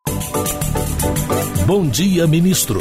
Bom dia, ministro.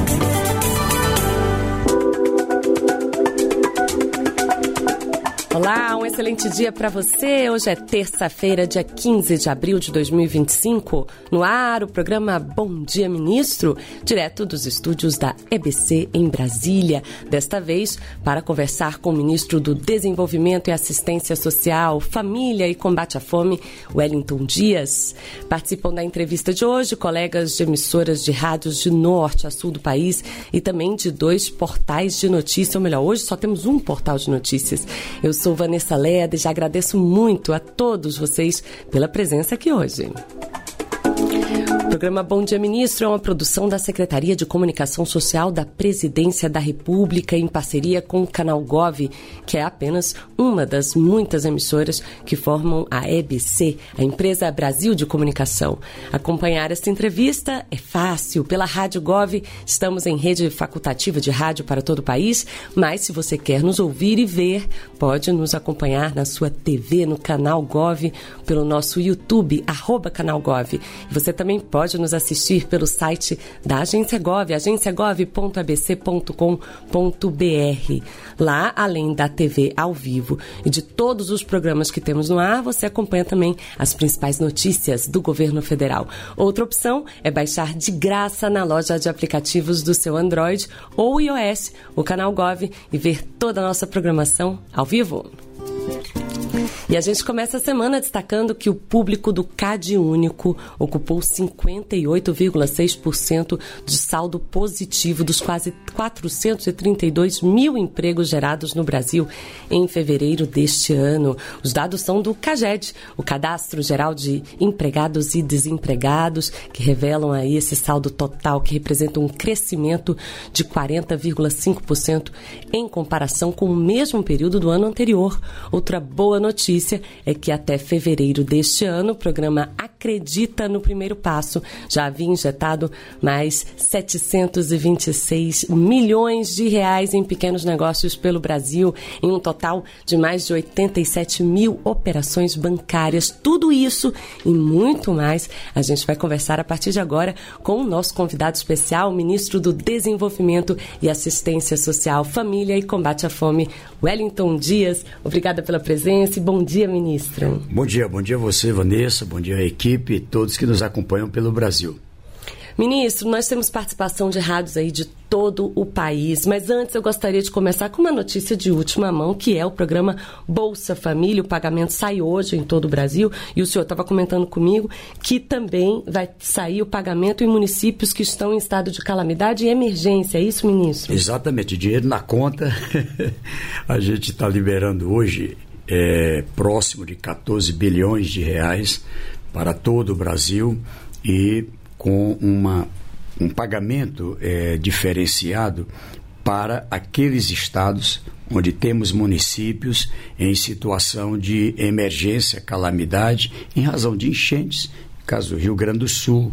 Olá, um excelente dia para você. Hoje é terça-feira, dia 15 de abril de 2025. No ar, o programa Bom Dia, Ministro, direto dos estúdios da EBC em Brasília. Desta vez, para conversar com o ministro do Desenvolvimento e Assistência Social, Família e Combate à Fome, Wellington Dias. Participam da entrevista de hoje colegas de emissoras de rádios de norte a sul do país e também de 2 portais de notícia. Ou melhor, hoje só temos um portal de notícias. Eu sou Vanessa Leda e já agradeço muito a todos vocês pela presença aqui hoje. O programa Bom Dia, Ministro é uma produção da Secretaria de Comunicação Social da Presidência da República em parceria com o Canal Gov, que é apenas uma das muitas emissoras que formam a EBC, a Empresa Brasil de Comunicação. Acompanhar esta entrevista é fácil. Pela Rádio Gov, estamos em rede facultativa de rádio para todo o país, mas se você quer nos ouvir e ver, pode nos acompanhar na sua TV, no Canal Gov, pelo nosso YouTube, @canalgov. Você também pode nos assistir pelo site da Agência Gov, agenciagov.abc.com.br. Lá, além da TV ao vivo e de todos os programas que temos no ar, você acompanha também as principais notícias do governo federal. Outra opção é baixar de graça na loja de aplicativos do seu Android ou iOS, o Canal Gov, e ver toda a nossa programação ao vivo. E a gente começa a semana destacando que o público do CadÚnico ocupou 58,6% de saldo positivo dos quase 432 mil empregos gerados no Brasil em fevereiro deste ano. Os dados são do CAGED, o Cadastro Geral de Empregados e Desempregados, que revelam aí esse saldo total, que representa um crescimento de 40,5% em comparação com o mesmo período do ano anterior. Outra boa notícia é que até fevereiro deste ano, o programa Acredita no Primeiro Passo já havia injetado mais 726 milhões de reais em pequenos negócios pelo Brasil, em um total de mais de 87 mil operações bancárias. Tudo isso e muito mais a gente vai conversar a partir de agora com o nosso convidado especial, o ministro do Desenvolvimento e Assistência Social, Família e Combate à Fome, Wellington Dias. Obrigada pela presença e bom dia, ministro. Bom dia a você, Vanessa, bom dia à equipe e todos que nos acompanham pelo Brasil. Ministro, nós temos participação de rádios aí de todo o país, mas antes eu gostaria de começar com uma notícia de última mão, que é o programa Bolsa Família. O pagamento sai hoje em todo o Brasil e o senhor estava comentando comigo que também vai sair o pagamento em municípios que estão em estado de calamidade e emergência, é isso, ministro? Exatamente, dinheiro na conta. A gente está liberando hoje próximo de 14 bilhões de reais para todo o Brasil e com um pagamento diferenciado para aqueles estados onde temos municípios em situação de emergência, calamidade, em razão de enchentes. Caso do Rio Grande do Sul,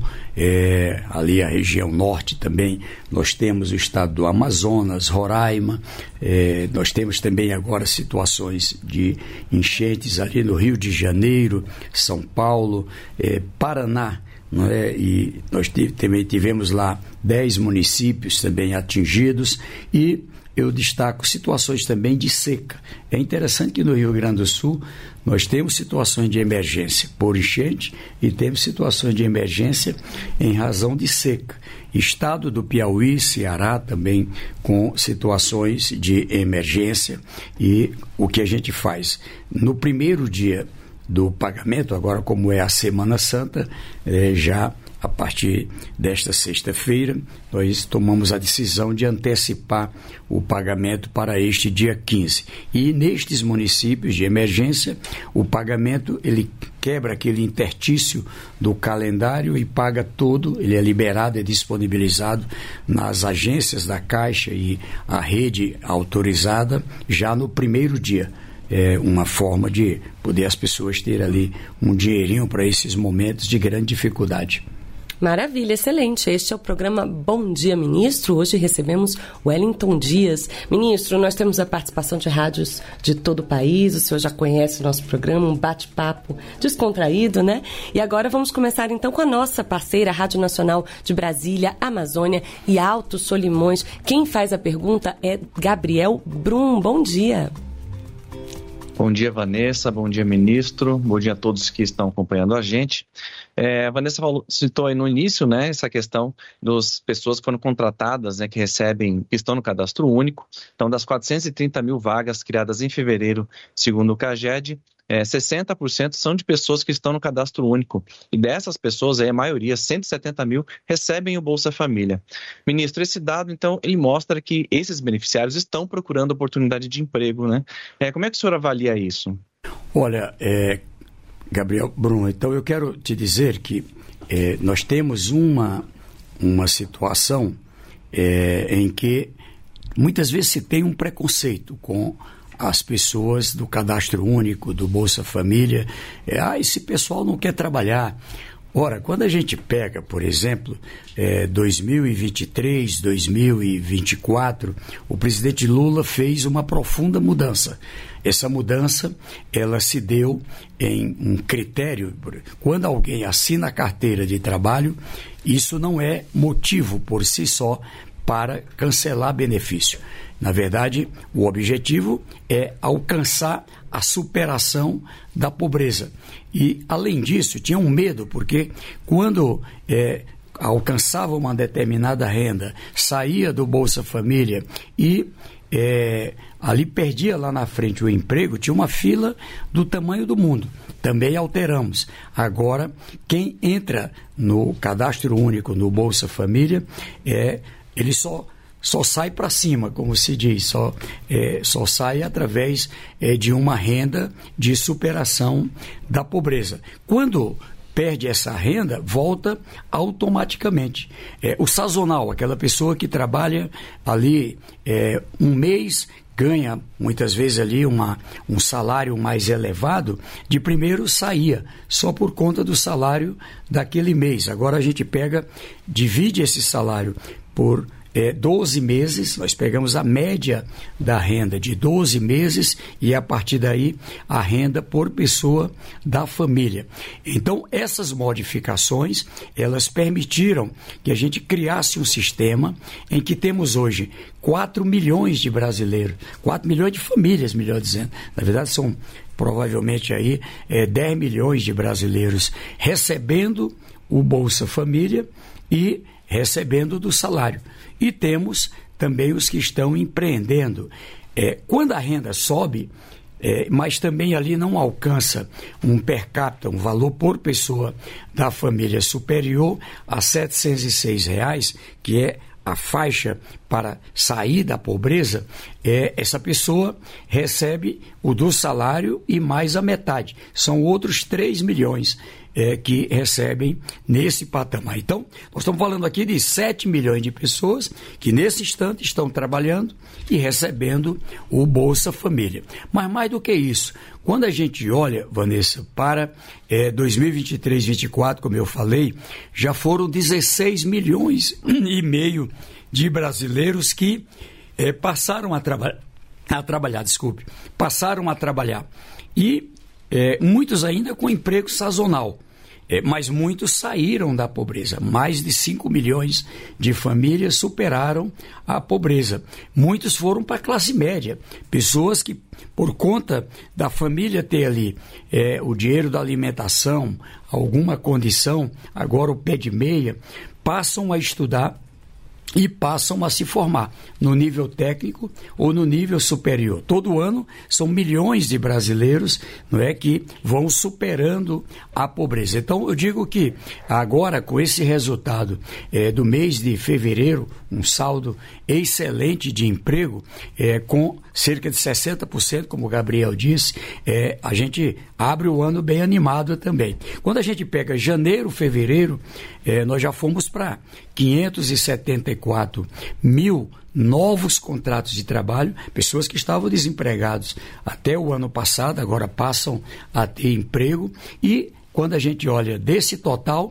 ali a região norte também, nós temos o estado do Amazonas, Roraima, nós temos também agora situações de enchentes ali no Rio de Janeiro, São Paulo, Paraná, não é? E nós também tivemos lá 10 municípios também atingidos e eu destaco situações também de seca. É interessante que no Rio Grande do Sul nós temos situações de emergência por enchente e temos situações de emergência em razão de seca. Estado do Piauí, Ceará também com situações de emergência. E o que a gente faz? No primeiro dia do pagamento, agora como é a Semana Santa, já a partir desta sexta-feira, nós tomamos a decisão de antecipar o pagamento para este dia 15. E nestes municípios de emergência, o pagamento ele quebra aquele interstício do calendário e paga todo, ele é liberado, é disponibilizado nas agências da Caixa e a rede autorizada já no primeiro dia. É uma forma de poder as pessoas terem ali um dinheirinho para esses momentos de grande dificuldade. Maravilha, excelente. Este é o programa Bom Dia Ministro. Hoje recebemos Wellington Dias. Ministro, nós temos a participação de rádios de todo o país. O senhor já conhece o nosso programa, um bate-papo descontraído, né? E agora vamos começar então com a nossa parceira, a Rádio Nacional de Brasília, Amazônia e Alto Solimões. Quem faz a pergunta é Gabriel Brum. Bom dia. Bom dia, Vanessa. Bom dia, ministro. Bom dia a todos que estão acompanhando a gente. A Vanessa citou aí no início, né, essa questão das pessoas que foram contratadas, né, que estão no cadastro único. Então, das 430 mil vagas criadas em fevereiro, segundo o CAGED, 60% são de pessoas que estão no cadastro único. E dessas pessoas, a maioria, 170 mil, recebem o Bolsa Família. Ministro, esse dado, então, ele mostra que esses beneficiários estão procurando oportunidade de emprego, né? Como é que o senhor avalia isso? Olha, Gabriel Bruno, então eu quero te dizer que nós temos uma situação em que muitas vezes se tem um preconceito com as pessoas do cadastro único, do Bolsa Família. Esse pessoal não quer trabalhar. Ora, quando a gente pega, por exemplo, 2023, 2024, o presidente Lula fez uma profunda mudança. Essa mudança, ela se deu em um critério. Quando alguém assina a carteira de trabalho, isso não é motivo por si só para cancelar benefício. Na verdade, o objetivo é alcançar a superação da pobreza. E, além disso, tinha um medo, porque quando alcançava uma determinada renda, saía do Bolsa Família e ali perdia lá na frente o emprego, tinha uma fila do tamanho do mundo. Também alteramos. Agora, quem entra no cadastro único, no Bolsa Família, ele só sai para cima, como se diz, só sai através de uma renda de superação da pobreza. Quando perde essa renda, volta automaticamente. O sazonal, aquela pessoa que trabalha ali um mês, ganha muitas vezes ali um salário mais elevado, de primeiro saía, só por conta do salário daquele mês. Agora a gente divide esse salário por 12 meses, nós pegamos a média da renda de 12 meses e a partir daí a renda por pessoa da família. Então essas modificações, elas permitiram que a gente criasse um sistema em que temos hoje 4 milhões de brasileiros, 4 milhões de famílias, melhor dizendo, na verdade são provavelmente aí 10 milhões de brasileiros recebendo o Bolsa Família e recebendo do salário. E temos também os que estão empreendendo. Quando a renda sobe, mas também ali não alcança um per capita, um valor por pessoa da família superior a R$ 706, que é a faixa para sair da pobreza, essa pessoa recebe o do salário e mais a metade. São outros 3 milhões que recebem nesse patamar. Então, nós estamos falando aqui de 7 milhões de pessoas que nesse instante estão trabalhando e recebendo o Bolsa Família. Mas mais do que isso, quando a gente olha, Vanessa, para 2023-2024, como eu falei, já foram 16 milhões e meio de brasileiros que passaram a trabalhar, e muitos ainda com emprego sazonal. Mas muitos saíram da pobreza. Mais de 5 milhões de famílias superaram a pobreza. Muitos foram para a classe média. Pessoas que, por conta da família ter ali o dinheiro da alimentação, alguma condição, agora o pé de meia, passam a estudar e passam a se formar no nível técnico ou no nível superior. Todo ano são milhões de brasileiros, não é, que vão superando a pobreza. Então eu digo que agora, com esse resultado do mês de fevereiro, um saldo excelente de emprego, com cerca de 60%, como o Gabriel disse, a gente abre o ano bem animado também. Quando a gente pega janeiro, fevereiro, nós já fomos para 574 mil novos contratos de trabalho, pessoas que estavam desempregados até o ano passado, agora passam a ter emprego. E quando a gente olha desse total,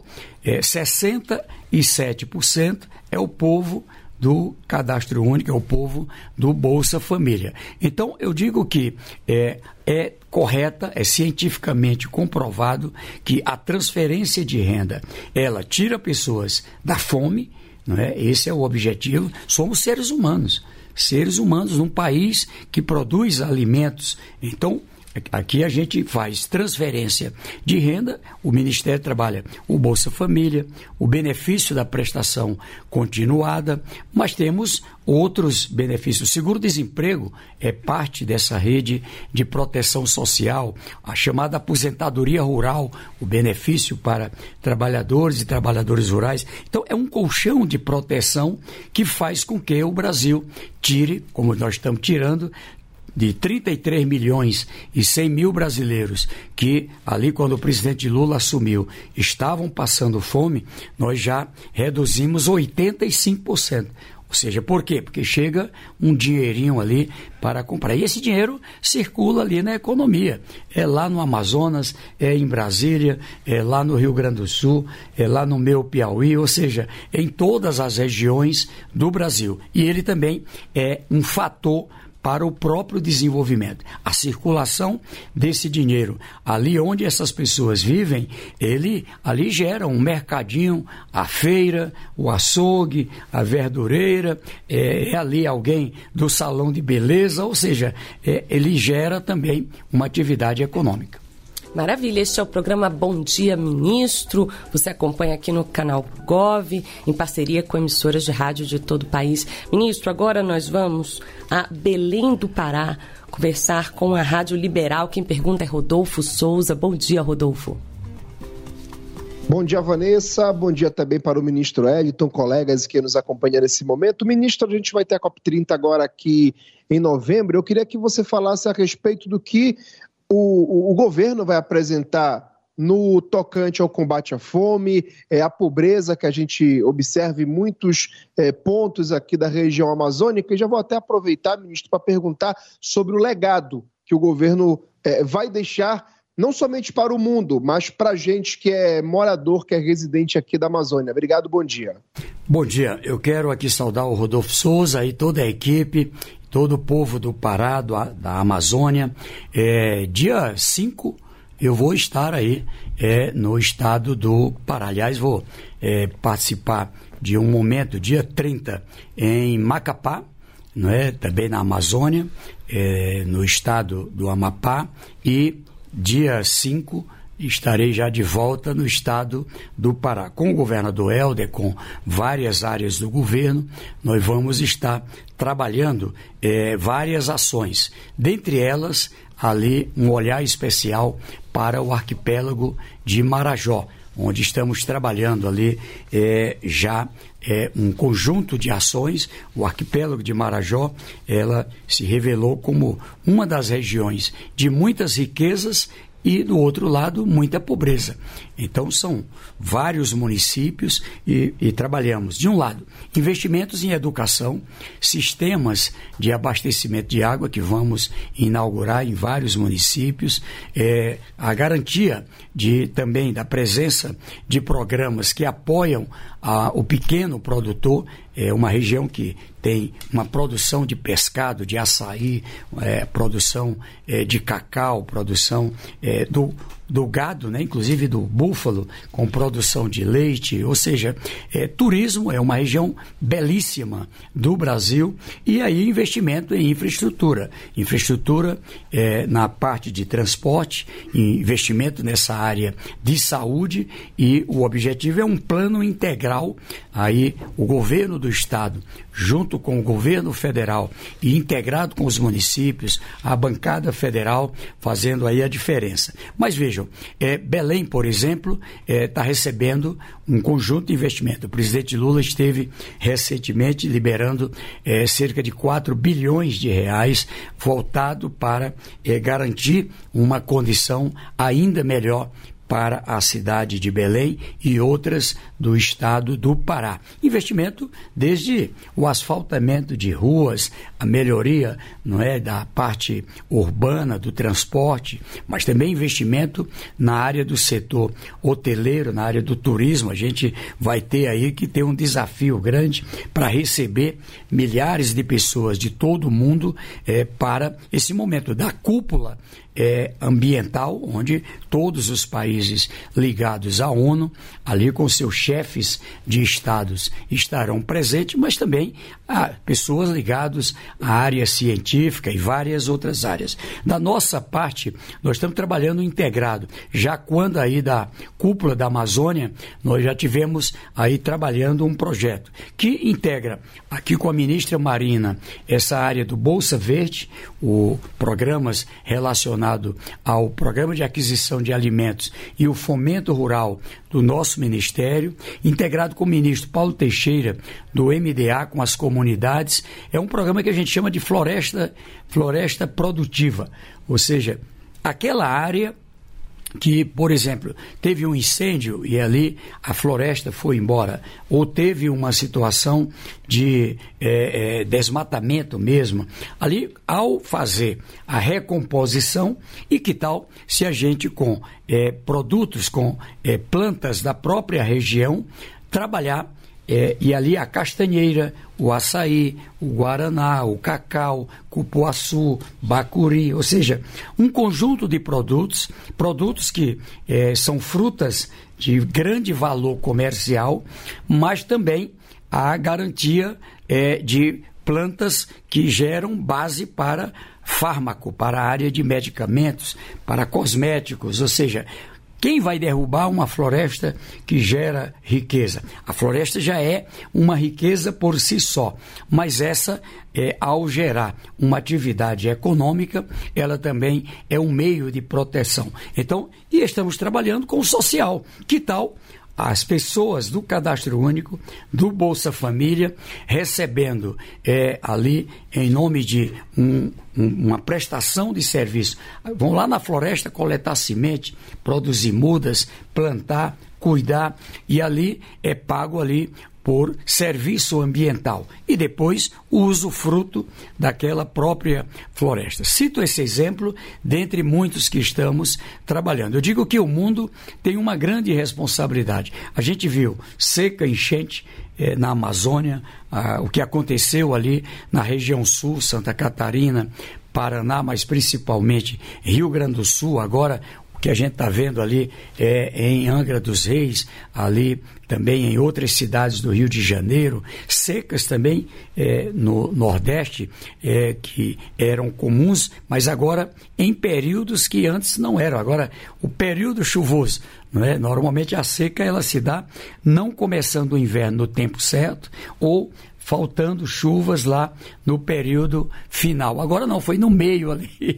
67% é o povo do Cadastro Único, é o povo do Bolsa Família. Então, eu digo que é correta, é cientificamente comprovado que a transferência de renda, ela tira pessoas da fome, não é? Esse é o objetivo. Somos seres humanos num país que produz alimentos. Então, aqui a gente faz transferência de renda, o Ministério trabalha o Bolsa Família, o benefício da prestação continuada, mas temos outros benefícios. O seguro-desemprego é parte dessa rede de proteção social, a chamada aposentadoria rural, o benefício para trabalhadores e trabalhadoras rurais. Então, é um colchão de proteção que faz com que o Brasil tire, como nós estamos tirando, de 33 milhões e 100 mil brasileiros que ali quando o presidente Lula assumiu estavam passando fome, nós já reduzimos 85%. Ou seja, por quê? Porque chega um dinheirinho ali para comprar. E esse dinheiro circula ali na economia. É lá no Amazonas, é em Brasília, é lá no Rio Grande do Sul, é lá no meu Piauí, ou seja, em todas as regiões do Brasil. E ele também é um fator para o próprio desenvolvimento. A circulação desse dinheiro, ali onde essas pessoas vivem, ele ali gera um mercadinho, a feira, o açougue, a verdureira, é ali alguém do salão de beleza, ou seja, ele gera também uma atividade econômica. Maravilha, este é o programa Bom Dia Ministro, você acompanha aqui no canal Gov, em parceria com emissoras de rádio de todo o país. Ministro, agora nós vamos a Belém do Pará conversar com a Rádio Liberal. Quem pergunta é Rodolfo Souza. Bom dia, Rodolfo. Bom dia, Vanessa. Bom dia também para o ministro Eliton, colegas que nos acompanham nesse momento. Ministro, a gente vai ter a COP30 agora aqui em novembro. Eu queria que você falasse a respeito do que o governo vai apresentar no tocante ao combate à fome, à pobreza, que a gente observa em muitos pontos aqui da região amazônica. E já vou até aproveitar, ministro, para perguntar sobre o legado que o governo vai deixar, não somente para o mundo, mas para a gente que é morador, que é residente aqui da Amazônia. Obrigado, bom dia. Bom dia, eu quero aqui saudar o Rodolfo Souza e toda a equipe, todo o povo do Pará, da Amazônia. Dia 5 eu vou estar aí no estado do Pará. Aliás, vou participar de um momento, dia 30, em Macapá, não é? Também na Amazônia, no estado do Amapá, e dia 5 estarei já de volta no estado do Pará. Com o governador Helder, com várias áreas do governo, nós vamos estar trabalhando várias ações. Dentre elas, ali um olhar especial para o arquipélago de Marajó, onde estamos trabalhando ali já um conjunto de ações. O arquipélago de Marajó, ela se revelou como uma das regiões de muitas riquezas e, do outro lado, muita pobreza. Então, são vários municípios e trabalhamos, de um lado, investimentos em educação, sistemas de abastecimento de água que vamos inaugurar em vários municípios, a garantia também da presença de programas que apoiam o pequeno produtor. É uma região que tem uma produção de pescado, de açaí, produção de cacau, produção do gado, né? Inclusive do búfalo, com produção de leite, ou seja, turismo é uma região belíssima do Brasil, e aí investimento em infraestrutura na parte de transporte, investimento nessa área de saúde, e o objetivo é um plano integral. Aí o governo do estado, junto com o governo federal e integrado com os municípios, a bancada federal fazendo aí a diferença. Mas vejam, Belém, por exemplo, está recebendo um conjunto de investimento. O presidente Lula esteve recentemente liberando cerca de 4 bilhões de reais voltado para garantir uma condição ainda melhor para a cidade de Belém e outras do estado do Pará. Investimento desde o asfaltamento de ruas, a melhoria, não é, da parte urbana, do transporte, mas também investimento na área do setor hoteleiro, na área do turismo. A gente vai ter aí que ter um desafio grande para receber milhares de pessoas de todo o mundo para esse momento da cúpula ambiental, onde todos os países ligados à ONU, ali com seus chefes de estados, estarão presentes, mas também pessoas ligadas à área científica e várias outras áreas. Da nossa parte, nós estamos trabalhando integrado. Já quando aí da cúpula da Amazônia, nós já tivemos aí trabalhando um projeto que integra aqui com a ministra Marina essa área do Bolsa Verde, programas relacionados ao Programa de Aquisição de Alimentos e o Fomento Rural do nosso Ministério, integrado com o ministro Paulo Teixeira, do MDA, com as comunidades. É um programa que a gente chama de floresta produtiva, ou seja, aquela área que, por exemplo, teve um incêndio e ali a floresta foi embora, ou teve uma situação de desmatamento mesmo, ali ao fazer a recomposição, e que tal se a gente com produtos, com plantas da própria região, trabalhar e ali a castanheira, o açaí, o guaraná, o cacau, cupuaçu, bacuri, ou seja, um conjunto de produtos que são frutas de grande valor comercial, mas também a garantia de plantas que geram base para fármaco, para a área de medicamentos, para cosméticos, ou seja, quem vai derrubar uma floresta que gera riqueza? A floresta já é uma riqueza por si só, mas essa, ao gerar uma atividade econômica, ela também é um meio de proteção. Então, e estamos trabalhando com o social. Que tal as pessoas do Cadastro Único, do Bolsa Família, recebendo ali, em nome de uma prestação de serviço, vão lá na floresta coletar semente, produzir mudas, plantar, cuidar, e ali é pago ali por serviço ambiental, e depois o usufruto daquela própria floresta. Cito esse exemplo dentre muitos que estamos trabalhando. Eu digo que o mundo tem uma grande responsabilidade. A gente viu seca, enchente na Amazônia, o que aconteceu ali na região sul, Santa Catarina, Paraná, mas principalmente Rio Grande do Sul, agora que a gente está vendo ali em Angra dos Reis, ali também em outras cidades do Rio de Janeiro, secas também no Nordeste, que eram comuns, mas agora em períodos que antes não eram. Agora, o período chuvoso, não é? Normalmente a seca ela se dá não começando o inverno no tempo certo, ou faltando chuvas lá no período final. Agora não, foi no meio ali.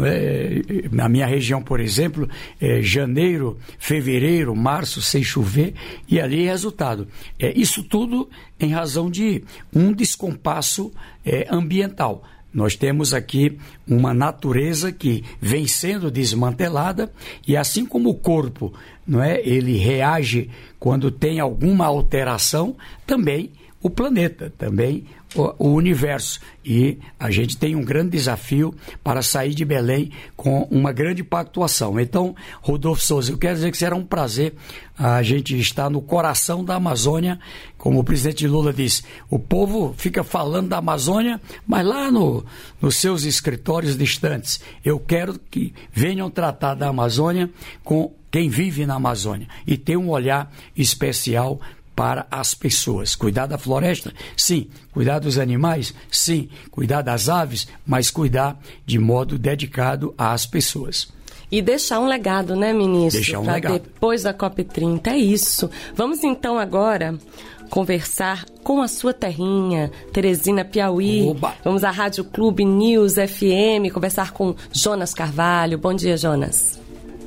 Na minha região, por exemplo, janeiro, fevereiro, março, sem chover, e ali resultado. Isso tudo em razão de um descompasso ambiental. Nós temos aqui uma natureza que vem sendo desmantelada, e assim como o corpo, não é, ele reage quando tem alguma alteração, também o planeta, também o universo. E a gente tem um grande desafio para sair de Belém com uma grande pactuação. Então, Rodolfo Souza, eu quero dizer que será um prazer a gente estar no coração da Amazônia. Como o presidente Lula disse, o povo fica falando da Amazônia, mas lá nos seus escritórios distantes. Eu quero que venham tratar da Amazônia com quem vive na Amazônia e ter um olhar especial para as pessoas. Cuidar da floresta? Sim. Cuidar dos animais? Sim. Cuidar das aves? Mas cuidar de modo dedicado às pessoas. E deixar um legado, né, ministro? Deixar um legado. Depois da COP30, é isso. Vamos então agora conversar com a sua terrinha, Teresina, Piauí. Oba. Vamos à Rádio Clube News FM, conversar com Jonas Carvalho. Bom dia, Jonas.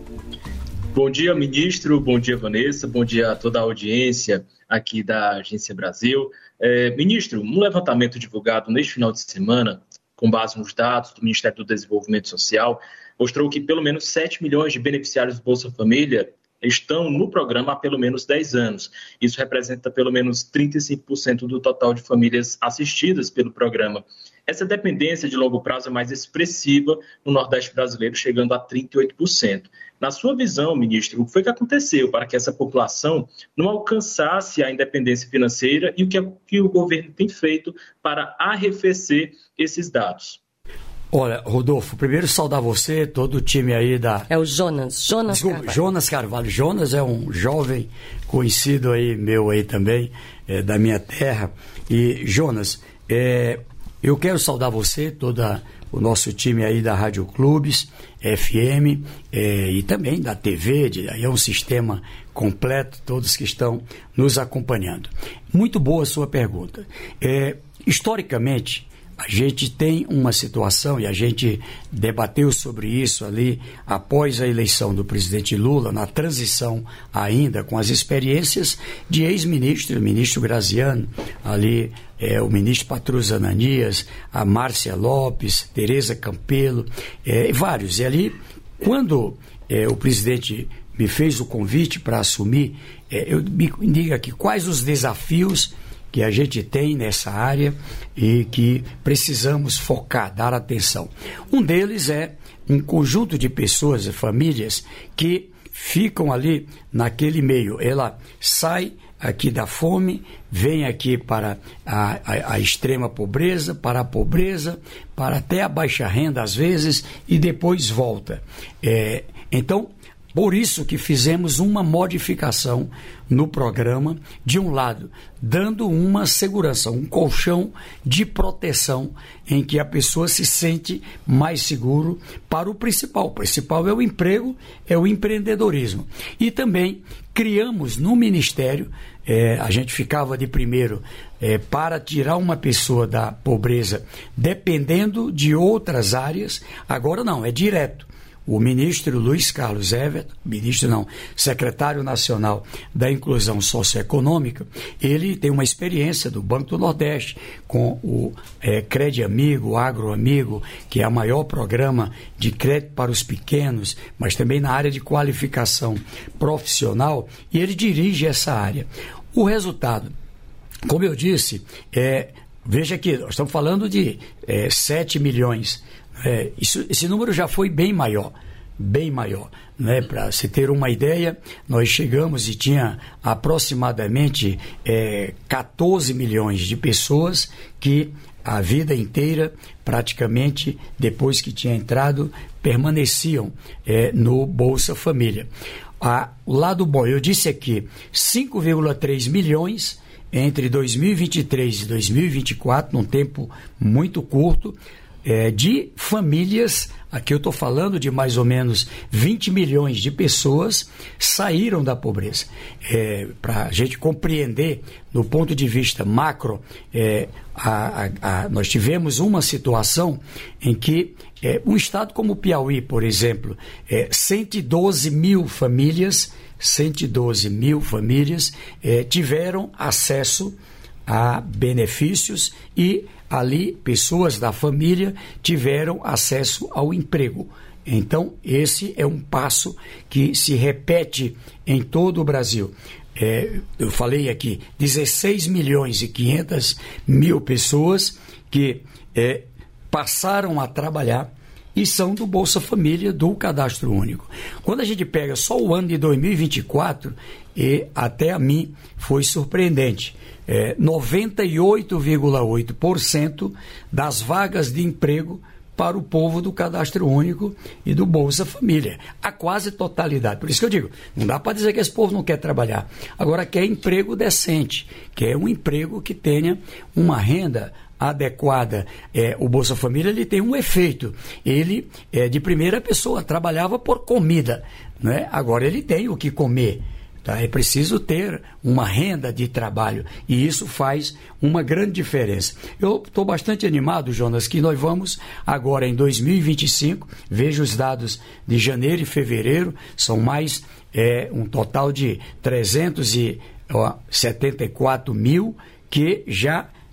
Bom dia, ministro. Bom dia, Vanessa. Bom dia a toda a audiência aqui da Agência Brasil. Ministro, um levantamento divulgado neste final de semana, com base nos dados do Ministério do Desenvolvimento Social, mostrou que pelo menos 7 milhões de beneficiários do Bolsa Família estão no programa há pelo menos 10 anos. Isso representa pelo menos 35% do total de famílias assistidas pelo programa. Essa dependência de longo prazo é mais expressiva no Nordeste brasileiro, chegando a 38%. Na sua visão, ministro, o que foi que aconteceu para que essa população não alcançasse a independência financeira e o que o governo tem feito para arrefecer esses dados? Olha, Rodolfo, primeiro saudar você, todo o time aí da... É o Jonas Carvalho. Jonas Carvalho. Jonas é um jovem conhecido aí, meu aí também, da minha terra. E, Jonas, eu quero saudar você, todo o nosso time aí da Rádio Clubes, FM, e também da TV, aí é um sistema completo, todos que estão nos acompanhando. Muito boa a sua pergunta. Historicamente, a gente tem uma situação, e a gente debateu sobre isso ali após a eleição do presidente Lula, na transição ainda, com as experiências de ex-ministros, o ministro Graziano, ali o ministro Patrus Ananias, a Márcia Lopes, Tereza Campelo, vários. E ali, quando o presidente me fez o convite para assumir, eu me diga aqui quais os desafios que a gente tem nessa área e que precisamos focar, dar atenção. Um deles é um conjunto de pessoas e famílias que ficam ali naquele meio. Ela sai aqui da fome, vem aqui para a extrema pobreza, para a pobreza, para até a baixa renda às vezes, e depois volta. Então, por isso que fizemos uma modificação no programa, de um lado, dando uma segurança, um colchão de proteção em que a pessoa se sente mais seguro para o principal. O principal é o emprego, é o empreendedorismo. E também criamos no Ministério, a gente ficava de primeiro para tirar uma pessoa da pobreza dependendo de outras áreas, agora não, é direto. O ministro Luiz Carlos Everton, secretário nacional da Inclusão Socioeconômica, ele tem uma experiência do Banco do Nordeste com o Crédito Amigo, o Agro Amigo, que é o maior programa de crédito para os pequenos, mas também na área de qualificação profissional, e ele dirige essa área. O resultado, como eu disse, veja que nós estamos falando de 7 milhões. Esse número já foi bem maior, né? Para se ter uma ideia, nós chegamos e tinha aproximadamente 14 milhões de pessoas que a vida inteira, praticamente, depois que tinha entrado, permaneciam no Bolsa Família. O lado bom, eu disse aqui, 5,3 milhões entre 2023 e 2024, num tempo muito curto, de famílias, aqui eu estou falando de mais ou menos 20 milhões de pessoas saíram da pobreza. Para a gente compreender, do ponto de vista macro, nós tivemos uma situação em que um estado como o Piauí, por exemplo, 112 mil famílias tiveram acesso a benefícios e ali pessoas da família tiveram acesso ao emprego. Então, esse é um passo que se repete em todo o Brasil. Eu falei aqui, 16 milhões e 500 mil pessoas que passaram a trabalhar e são do Bolsa Família, do Cadastro Único. Quando a gente pega só o ano de 2024, até a mim foi surpreendente. 98,8% das vagas de emprego para o povo do Cadastro Único e do Bolsa Família. A quase totalidade. Por isso que eu digo, não dá para dizer que esse povo não quer trabalhar. Agora, quer emprego decente, quer um emprego que tenha uma renda adequada. O Bolsa Família, ele tem um efeito. Ele de primeira pessoa, trabalhava por comida, né? Agora ele tem o que comer. Tá? É preciso ter uma renda de trabalho e isso faz uma grande diferença. Eu estou bastante animado, Jonas, que nós vamos agora em 2025, vejo os dados de janeiro e fevereiro, são mais um total de 374 mil que já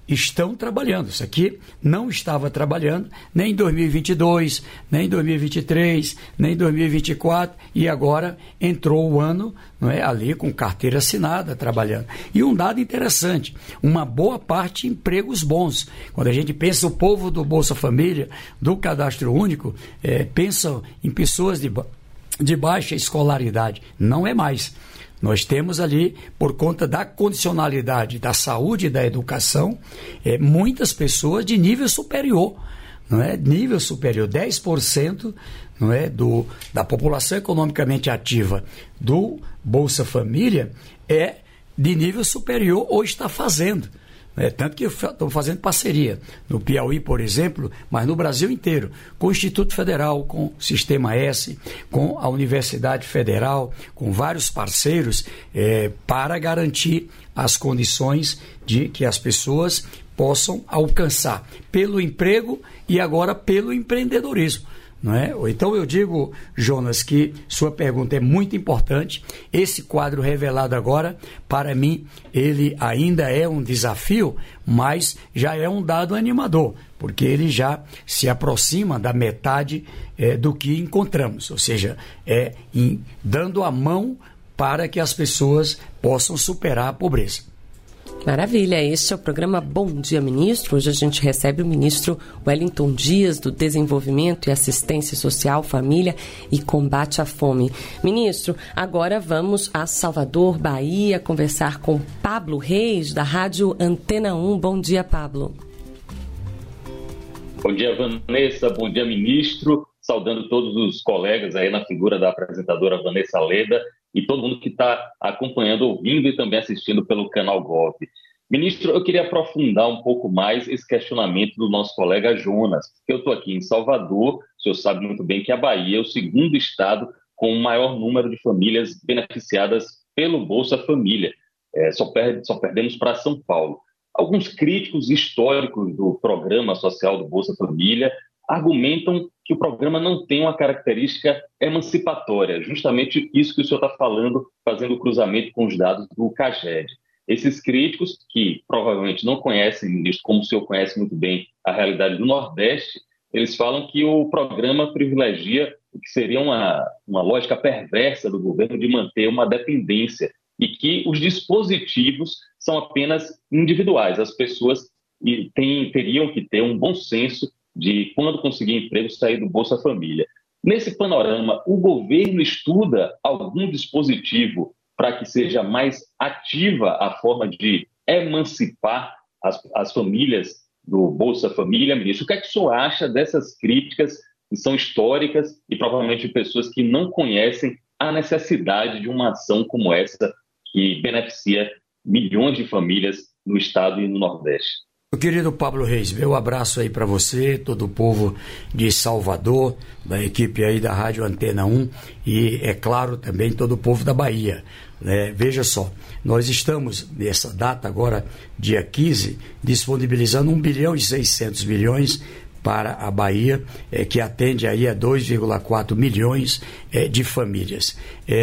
estão trabalhando. Isso aqui não estava trabalhando nem em 2022, nem em 2023, nem em 2024, e agora entrou o ano, não é, ali com carteira assinada, trabalhando. E um dado interessante, uma boa parte de empregos bons. Quando a gente pensa o povo do Bolsa Família, do Cadastro Único, pensa em pessoas de baixa escolaridade. Não é mais. Nós temos ali, por conta da condicionalidade da saúde e da educação, muitas pessoas de nível superior, não é? Nível superior, 10%, não é, da população economicamente ativa do Bolsa Família é de nível superior ou está fazendo. Tanto que estão fazendo parceria no Piauí, por exemplo, mas no Brasil inteiro, com o Instituto Federal, com o Sistema S, com a Universidade Federal, com vários parceiros, para garantir as condições de que as pessoas possam alcançar pelo emprego e agora pelo empreendedorismo. Não é? Então eu digo, Jonas, que sua pergunta é muito importante. Esse quadro revelado agora, para mim, ele ainda é um desafio, mas já é um dado animador, porque ele já se aproxima da metade do que encontramos, ou seja, dando a mão para que as pessoas possam superar a pobreza. Maravilha, este é o programa Bom Dia Ministro. Hoje a gente recebe o ministro Wellington Dias, do Desenvolvimento e Assistência Social, Família e Combate à Fome. Ministro, agora vamos a Salvador, Bahia, conversar com Pablo Reis, da Rádio Antena 1. Bom dia, Pablo. Bom dia, Vanessa. Bom dia, ministro. Saudando todos os colegas aí na figura da apresentadora Vanessa Leda e todo mundo que está acompanhando, ouvindo e também assistindo pelo canal Gov. Ministro, eu queria aprofundar um pouco mais esse questionamento do nosso colega Jonas. Eu estou aqui em Salvador, o senhor sabe muito bem que a Bahia é o segundo estado com o maior número de famílias beneficiadas pelo Bolsa Família. Só perdemos para São Paulo. Alguns críticos históricos do programa social do Bolsa Família argumentam que o programa não tem uma característica emancipatória, justamente isso que o senhor está falando, fazendo o cruzamento com os dados do CAGED. Esses críticos, que provavelmente não conhecem, ministro, como o senhor conhece muito bem a realidade do Nordeste, eles falam que o programa privilegia o que seria uma lógica perversa do governo de manter uma dependência e que os dispositivos são apenas individuais. As pessoas teriam que ter um bom senso de, quando conseguir emprego, sair do Bolsa Família. Nesse panorama, o governo estuda algum dispositivo para que seja mais ativa a forma de emancipar as famílias do Bolsa Família, ministro? O que é que o senhor acha dessas críticas que são históricas e provavelmente de pessoas que não conhecem a necessidade de uma ação como essa que beneficia milhões de famílias no estado e no Nordeste? Meu querido Pablo Reis, meu abraço aí para você, todo o povo de Salvador, da equipe aí da Rádio Antena 1 e, é claro, também todo o povo da Bahia. Veja só, nós estamos nessa data agora, dia 15, disponibilizando 1 bilhão e 600 milhões para a Bahia, que atende aí a 2,4 milhões de famílias.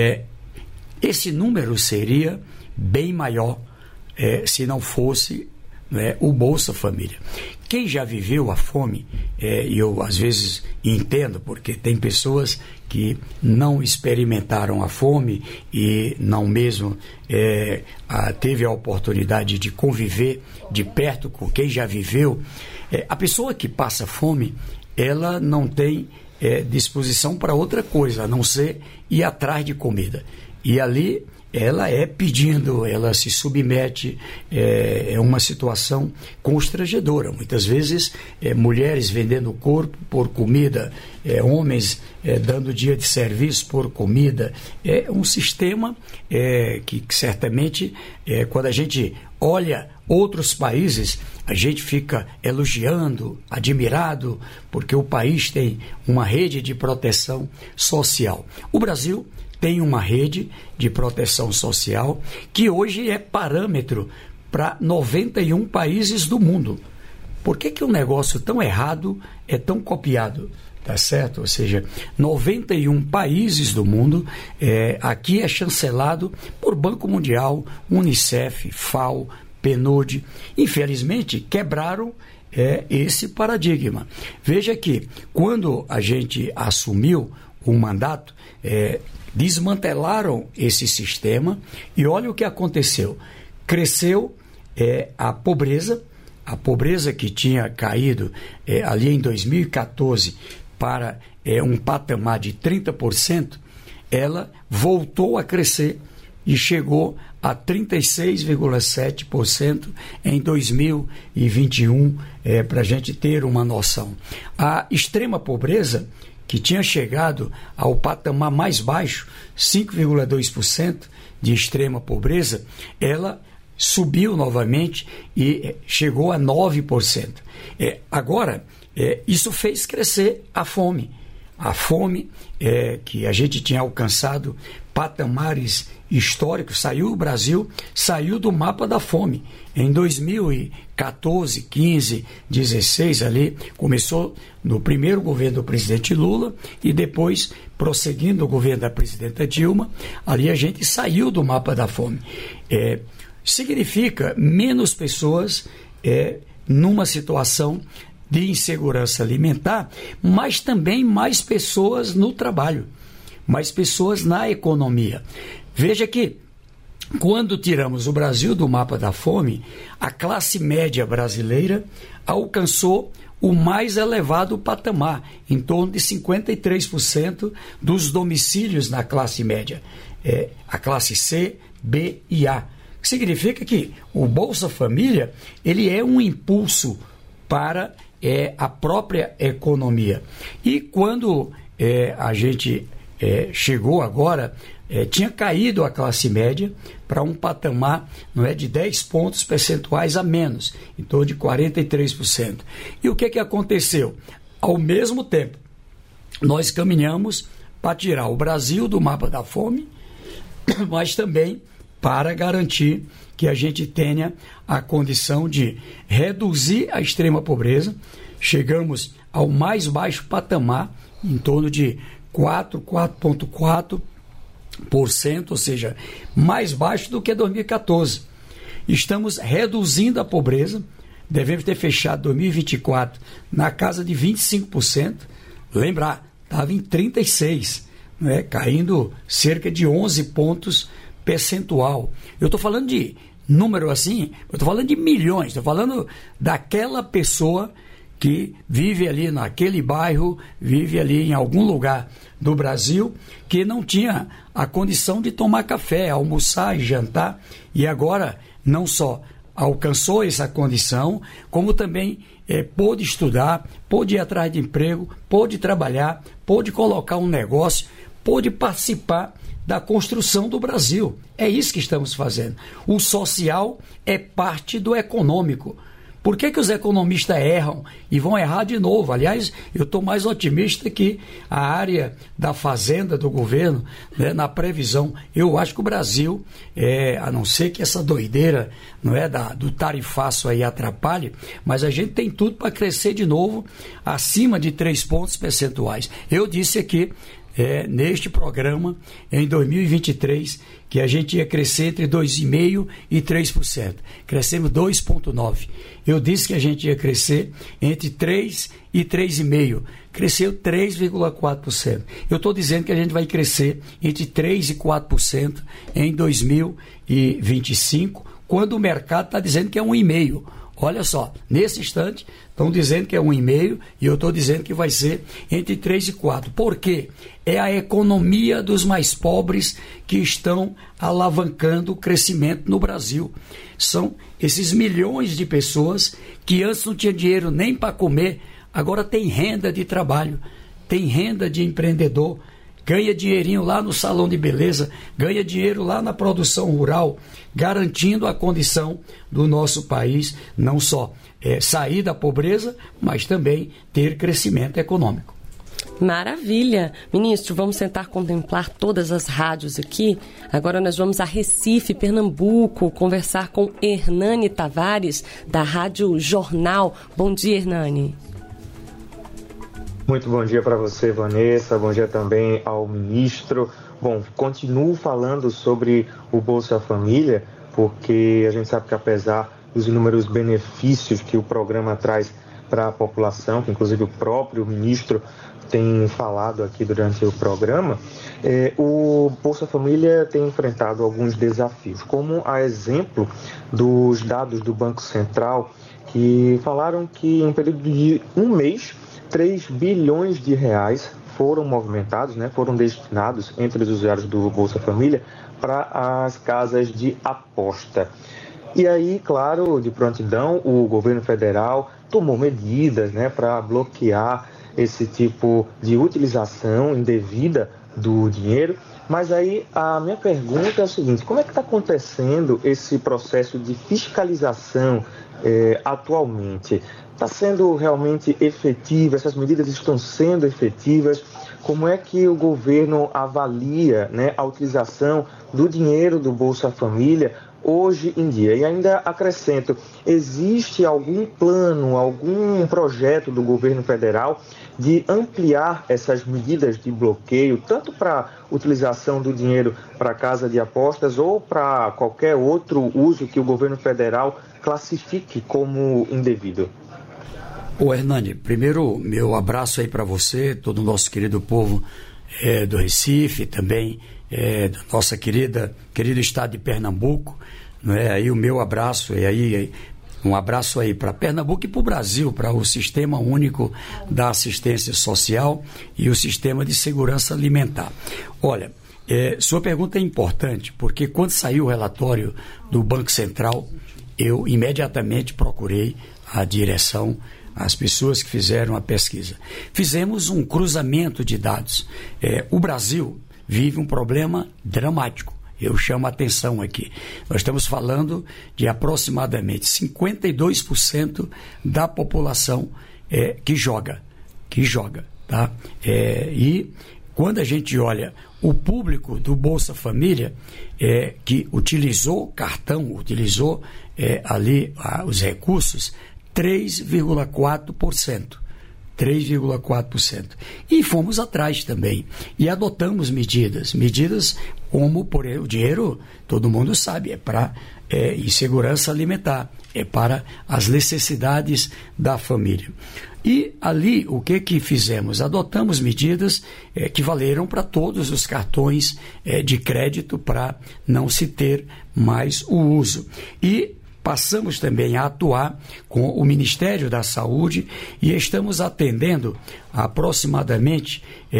Esse número seria bem maior se não fosse o Bolsa Família. Quem já viveu a fome, e eu às vezes entendo, porque tem pessoas que não experimentaram a fome e não mesmo teve a oportunidade de conviver de perto com quem já viveu. A pessoa que passa fome, ela não tem disposição para outra coisa, a não ser ir atrás de comida. E ali ela pedindo, ela se submete, é uma situação constrangedora. Muitas vezes, mulheres vendendo o corpo por comida, homens dando dia de serviço por comida. É um sistema que certamente, quando a gente olha outros países, a gente fica elogiando, admirado, porque o país tem uma rede de proteção social. O Brasil tem uma rede de proteção social que hoje é parâmetro para 91 países do mundo. Por que um negócio tão errado é tão copiado? Tá certo? Ou seja, 91 países do mundo, aqui é chancelado por Banco Mundial, Unicef, FAO, PNUD. Infelizmente, quebraram esse paradigma. Veja que, quando a gente assumiu o mandato, desmantelaram esse sistema e olha o que aconteceu. Cresceu a pobreza que tinha caído ali em 2014 para um patamar de 30%, ela voltou a crescer e chegou a 36,7% em 2021, para a gente ter uma noção. A extrema pobreza, que tinha chegado ao patamar mais baixo, 5,2% de extrema pobreza, ela subiu novamente e chegou a 9%. Agora, isso fez crescer a fome. A fome que a gente tinha alcançado patamares históricos, o Brasil saiu do mapa da fome. Em 2014, 15, 16 ali, começou no primeiro governo do presidente Lula e depois, prosseguindo o governo da presidenta Dilma, ali a gente saiu do mapa da fome. Significa menos pessoas numa situação de insegurança alimentar, mas também mais pessoas no trabalho, mais pessoas na economia. Veja que, quando tiramos o Brasil do mapa da fome, a classe média brasileira alcançou o mais elevado patamar, em torno de 53% dos domicílios na classe média, a classe C, B e A. Significa que o Bolsa Família ele é um impulso para a própria economia. E quando a gente chegou agora, tinha caído a classe média para um patamar de 10 pontos percentuais a menos, em torno de 43%. E o que aconteceu? Ao mesmo tempo, nós caminhamos para tirar o Brasil do mapa da fome, mas também para garantir que a gente tenha a condição de reduzir a extrema pobreza. Chegamos ao mais baixo patamar, em torno de 4,4%, ou seja, mais baixo do que 2014. Estamos reduzindo a pobreza, devemos ter fechado 2024 na casa de 25%. Lembrar, estava em 36%, caindo cerca de 11 pontos percentual. Eu estou falando de número assim, eu estou falando de milhões, estou falando daquela pessoa que vive ali naquele bairro, vive ali em algum lugar do Brasil, que não tinha a condição de tomar café, almoçar e jantar, e agora não só alcançou essa condição, como também pôde estudar, pôde ir atrás de emprego, pôde trabalhar, pôde colocar um negócio, pôde participar da construção do Brasil. É isso que estamos fazendo. O social é parte do econômico. Por que os economistas erram e vão errar de novo? Aliás, eu estou mais otimista que a área da fazenda do governo, na previsão. Eu acho que o Brasil, a não ser que essa doideira do tarifaço aí atrapalhe, mas a gente tem tudo para crescer de novo acima de 3 pontos percentuais. Eu disse aqui, neste programa, em 2023, que a gente ia crescer entre 2,5% e 3%. Crescemos 2,9%. Eu disse que a gente ia crescer entre 3% e 3,5%. Cresceu 3,4%. Eu estou dizendo que a gente vai crescer entre 3% e 4% em 2025, quando o mercado está dizendo que é 1,5%. Olha só, nesse instante, estão dizendo que é 1,5% e eu estou dizendo que vai ser entre 3 e 4. Por quê? É a economia dos mais pobres que estão alavancando o crescimento no Brasil. São esses milhões de pessoas que antes não tinham dinheiro nem para comer, agora tem renda de trabalho, tem renda de empreendedor, ganha dinheirinho lá no salão de beleza, ganha dinheiro lá na produção rural, garantindo a condição do nosso país, não só sair da pobreza, mas também ter crescimento econômico. Maravilha! Ministro, vamos tentar contemplar todas as rádios aqui. Agora nós vamos a Recife, Pernambuco, conversar com Hernani Tavares, da Rádio Jornal. Bom dia, Hernani. Muito bom dia para você, Vanessa. Bom dia também ao ministro. Bom, continuo falando sobre o Bolsa Família, porque a gente sabe que apesar dos inúmeros benefícios que o programa traz para a população, que inclusive o próprio ministro tem falado aqui durante o programa, o Bolsa Família tem enfrentado alguns desafios, como a exemplo dos dados do Banco Central, que falaram que em um período de um mês, 3 bilhões de reais foram movimentados, foram destinados entre os usuários do Bolsa Família para as casas de aposta. E aí, claro, de prontidão, o governo federal tomou medidas para bloquear esse tipo de utilização indevida do dinheiro. Mas aí a minha pergunta é a seguinte: como é que está acontecendo esse processo de fiscalização atualmente? Está sendo realmente efetivo? Essas medidas estão sendo efetivas? Como é que o governo avalia a utilização do dinheiro do Bolsa Família hoje em dia? E ainda acrescento, existe algum plano, algum projeto do governo federal de ampliar essas medidas de bloqueio, tanto para utilização do dinheiro para casa de apostas ou para qualquer outro uso que o governo federal classifique como indevido? Ô Hernani, primeiro meu abraço aí para você, todo o nosso querido povo do Recife, também do nosso querido estado de Pernambuco, aí o meu abraço, e aí um abraço aí para Pernambuco e para o Brasil, para o Sistema Único da Assistência Social e o Sistema de Segurança Alimentar. Olha, sua pergunta é importante, porque quando saiu o relatório do Banco Central, eu imediatamente procurei a direção, as pessoas que fizeram a pesquisa. Fizemos um cruzamento de dados. O Brasil vive um problema dramático. Eu chamo a atenção aqui. Nós estamos falando de aproximadamente 52% da população que joga, tá? E quando a gente olha o público do Bolsa Família, que utilizou cartão, utilizou ali os recursos, 3,4%. 3,4%. E fomos atrás também. E adotamos medidas como, por exemplo, o dinheiro, todo mundo sabe, é para insegurança alimentar, é para as necessidades da família. E ali, o que fizemos? Adotamos medidas que valeram para todos os cartões de crédito para não se ter mais o uso. E passamos também a atuar com o Ministério da Saúde e estamos atendendo aproximadamente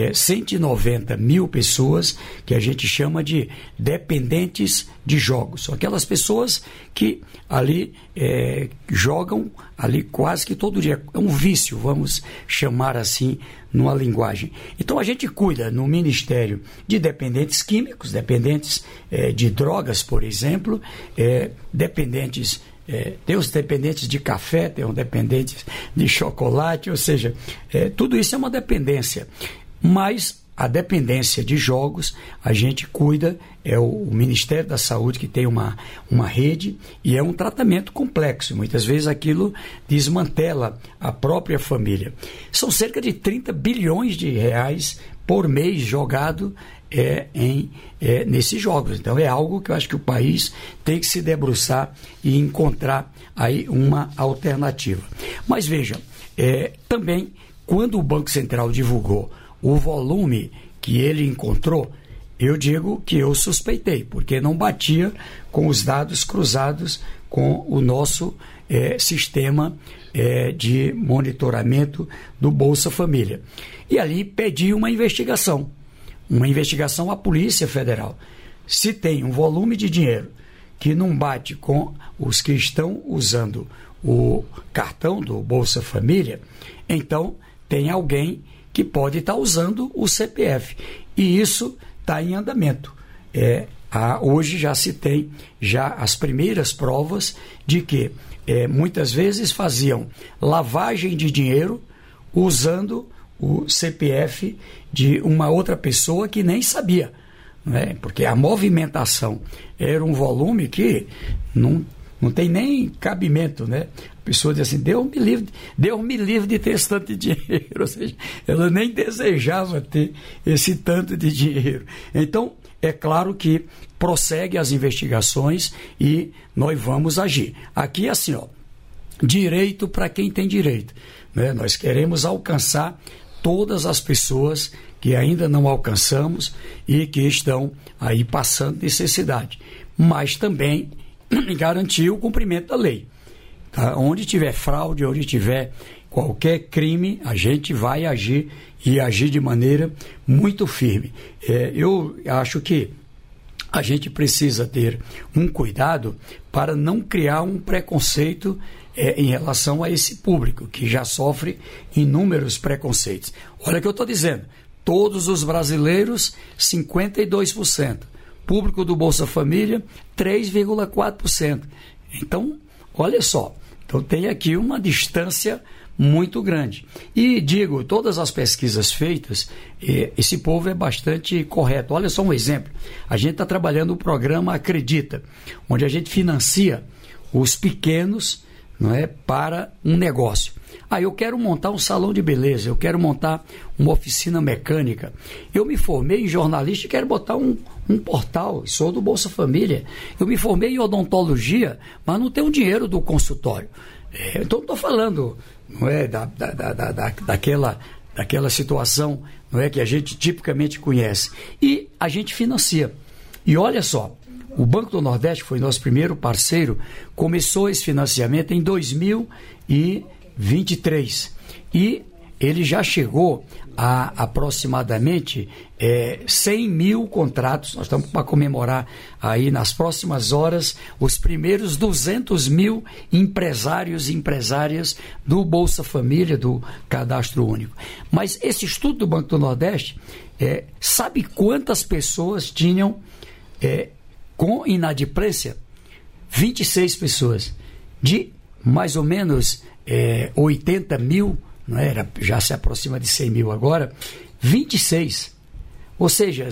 190 mil pessoas que a gente chama de dependentes de jogos. São aquelas pessoas que ali jogam ali quase que todo dia. É um vício, vamos chamar assim, numa linguagem. Então a gente cuida no Ministério de dependentes químicos, dependentes de drogas, por exemplo, dependentes. Tem os dependentes de café, tem os dependentes de chocolate, ou seja, tudo isso é uma dependência. Mas a dependência de jogos, a gente cuida, é o Ministério da Saúde que tem uma rede e é um tratamento complexo. Muitas vezes aquilo desmantela a própria família. São cerca de 30 bilhões de reais por mês jogado nesses jogos. Então é algo que eu acho que o país tem que se debruçar e encontrar aí uma alternativa. Mas veja, também quando o Banco Central divulgou o volume que ele encontrou, eu digo que eu suspeitei, porque não batia com os dados cruzados com o nosso sistema de monitoramento do Bolsa Família. E ali pedi uma investigação à Polícia Federal. Se tem um volume de dinheiro que não bate com os que estão usando o cartão do Bolsa Família, então tem alguém que pode estar usando o CPF. E isso está em andamento. Hoje já se tem as primeiras provas de que muitas vezes faziam lavagem de dinheiro usando o CPF de uma outra pessoa que nem sabia, porque a movimentação era um volume que não tem nem cabimento, A pessoa diz assim, Deus me livre de ter esse tanto de dinheiro, ou seja, ela nem desejava ter esse tanto de dinheiro. Então, é claro que prossegue as investigações e nós vamos agir. Aqui, assim, direito para quem tem direito, né? Nós queremos alcançar todas as pessoas que ainda não alcançamos e que estão aí passando necessidade, mas também garantir o cumprimento da lei. Tá? Onde tiver fraude, onde tiver qualquer crime, a gente vai agir e agir de maneira muito firme. Eu acho que a gente precisa ter um cuidado para não criar um preconceito em relação a esse público, que já sofre inúmeros preconceitos. Olha o que eu estou dizendo, todos os brasileiros, 52%. Público do Bolsa Família, 3,4%. Então, olha só, então tem aqui uma distância muito grande. E digo, todas as pesquisas feitas, esse povo é bastante correto. Olha só um exemplo. A gente está trabalhando o programa Acredita, onde a gente financia os pequenos, não é, para um negócio. Eu quero montar um salão de beleza, eu quero montar uma oficina mecânica. Eu me formei em jornalista e quero botar um portal, sou do Bolsa Família. Eu me formei em odontologia, mas não tenho dinheiro do consultório. Então, estou falando, não é, daquela situação, não é, que a gente tipicamente conhece. E a gente financia. E olha só, o Banco do Nordeste foi nosso primeiro parceiro, começou esse financiamento em 2023 e ele já chegou a aproximadamente 100 mil contratos. Nós estamos para comemorar aí nas próximas horas os primeiros 200 mil empresários e empresárias do Bolsa Família, do Cadastro Único. Mas esse estudo do Banco do Nordeste, sabe quantas pessoas tinham com inadimplência? 26 pessoas. De mais ou menos 80 mil, não era, já se aproxima de 100 mil agora, 26. Ou seja,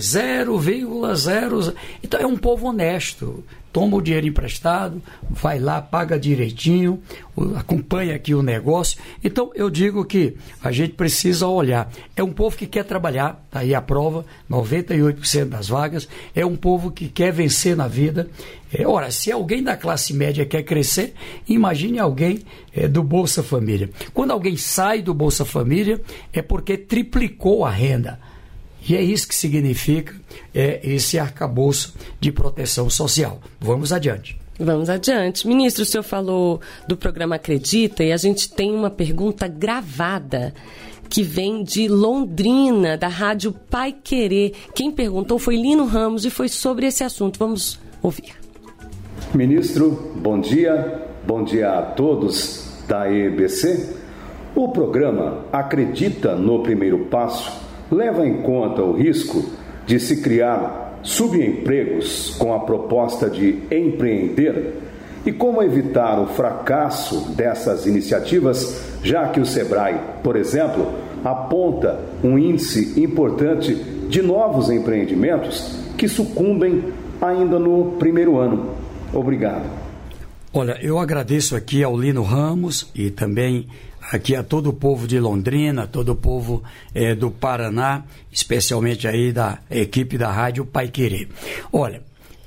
0,0. Então é um povo honesto. Toma o dinheiro emprestado, vai lá, paga direitinho, acompanha aqui o negócio. Então eu digo que a gente precisa olhar. É um povo que quer trabalhar, está aí a prova, 98% das vagas. É um povo que quer vencer na vida. Ora, se alguém da classe média quer crescer, imagine alguém do Bolsa Família. Quando alguém sai do Bolsa Família, é porque triplicou a renda. E é isso que significa esse arcabouço de proteção social. Vamos adiante. Vamos adiante. Ministro, o senhor falou do programa Acredita e a gente tem uma pergunta gravada que vem de Londrina, da Rádio Pai Querer. Quem perguntou foi Lino Ramos e foi sobre esse assunto. Vamos ouvir. Ministro, bom dia. Bom dia a todos da EBC. O programa Acredita no Primeiro Passo leva em conta o risco de se criar subempregos com a proposta de empreender e como evitar o fracasso dessas iniciativas, já que o Sebrae, por exemplo, aponta um índice importante de novos empreendimentos que sucumbem ainda no primeiro ano. Obrigado. Olha, eu agradeço aqui ao Lino Ramos e também aqui a todo o povo de Londrina, todo o povo do Paraná, especialmente aí da equipe da Rádio Pai Querer. Olha,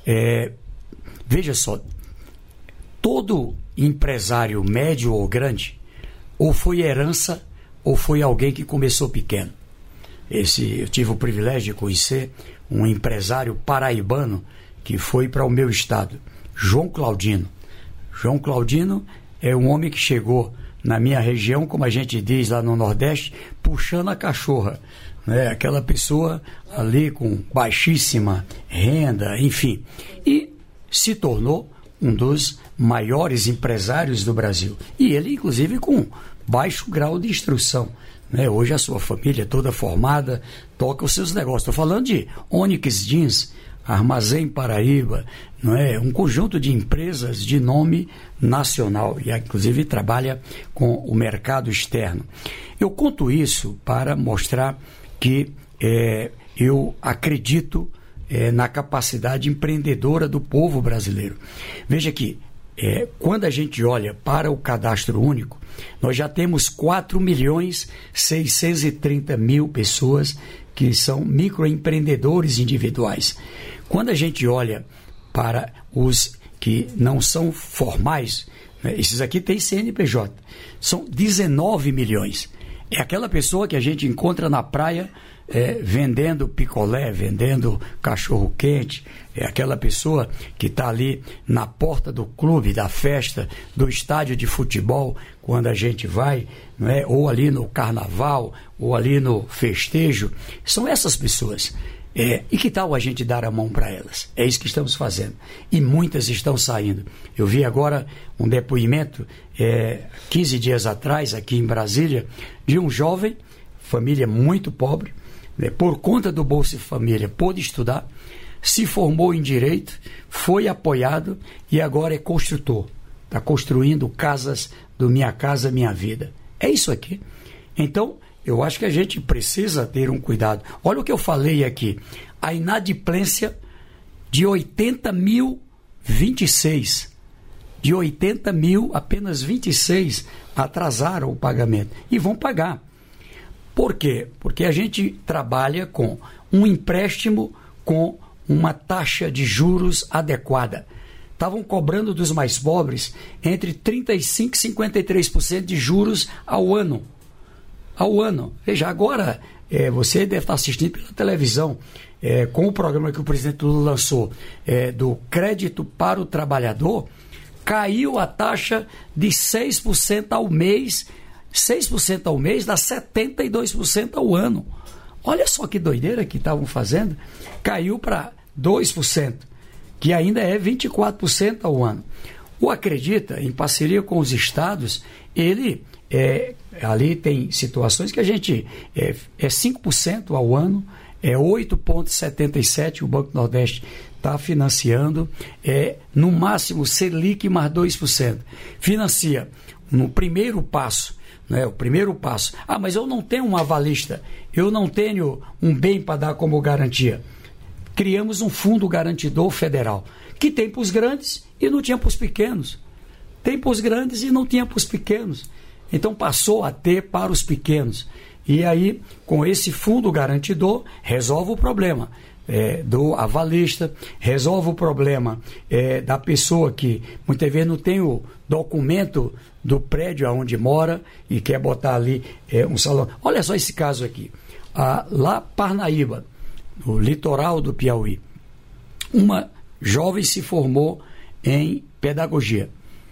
veja só, todo empresário médio ou grande, ou foi herança, ou foi alguém que começou pequeno. Eu tive o privilégio de conhecer um empresário paraibano que foi para o meu estado, João Claudino. João Claudino é um homem que chegou na minha região, como a gente diz lá no Nordeste, puxando a cachorra, né? Aquela pessoa ali com baixíssima renda, enfim, e se tornou um dos maiores empresários do Brasil, e ele inclusive com baixo grau de instrução, né? Hoje a sua família toda formada, toca os seus negócios. Estou falando de Onyx Jeans, Armazém Paraíba, não é? Um conjunto de empresas de nome nacional e inclusive trabalha com o mercado externo. Eu conto isso para mostrar que eu acredito na capacidade empreendedora do povo brasileiro. Veja que quando a gente olha para o cadastro único, nós já temos 4.630.000 pessoas que são microempreendedores individuais. Quando a gente olha para os que não são formais, esses aqui têm CNPJ, são 19 milhões. É aquela pessoa que a gente encontra na praia vendendo picolé, vendendo cachorro-quente, é aquela pessoa que está ali na porta do clube, da festa, do estádio de futebol, quando a gente vai, não é? Ou ali no carnaval, ou ali no festejo. São essas pessoas. E que tal a gente dar a mão para elas? É isso que estamos fazendo. E muitas estão saindo. Eu vi agora um depoimento, 15 dias atrás, aqui em Brasília, de um jovem, família muito pobre, por conta do Bolsa Família, pôde estudar, se formou em Direito, foi apoiado e agora é construtor. Está construindo casas do Minha Casa Minha Vida. É isso aqui. Então, eu acho que a gente precisa ter um cuidado. Olha o que eu falei aqui. A inadimplência de 80 mil, 26. De 80 mil, apenas 26 atrasaram o pagamento. E vão pagar. Por quê? Porque a gente trabalha com um empréstimo com uma taxa de juros adequada. Estavam cobrando dos mais pobres entre 35% e 53% de juros ao ano. Ao ano. Veja, agora você deve estar assistindo pela televisão com o programa que o presidente Lula lançou do crédito para o trabalhador, caiu a taxa de 6% ao mês. 6% ao mês dá 72% ao ano. Olha só que doideira que estavam fazendo. Caiu para 2%, que ainda é 24% ao ano. O Acredita, em parceria com os estados, ele ali tem situações que a gente é 5% ao ano, é 8,77% o Banco Nordeste está financiando, no máximo Selic mais 2%. Financia no primeiro passo, o primeiro passo. Mas eu não tenho um avalista, eu não tenho um bem para dar como garantia. Criamos um fundo garantidor federal, que tem para os grandes e não tinha para os pequenos. Tem para os grandes e não tinha para os pequenos. Então passou a ter para os pequenos. E aí, com esse fundo garantidor, resolve o problema do avalista, resolve o problema da pessoa que muitas vezes não tem o documento do prédio onde mora e quer botar ali um salão. Olha só esse caso aqui. Lá Parnaíba, no litoral do Piauí, uma jovem se formou em pedagogia.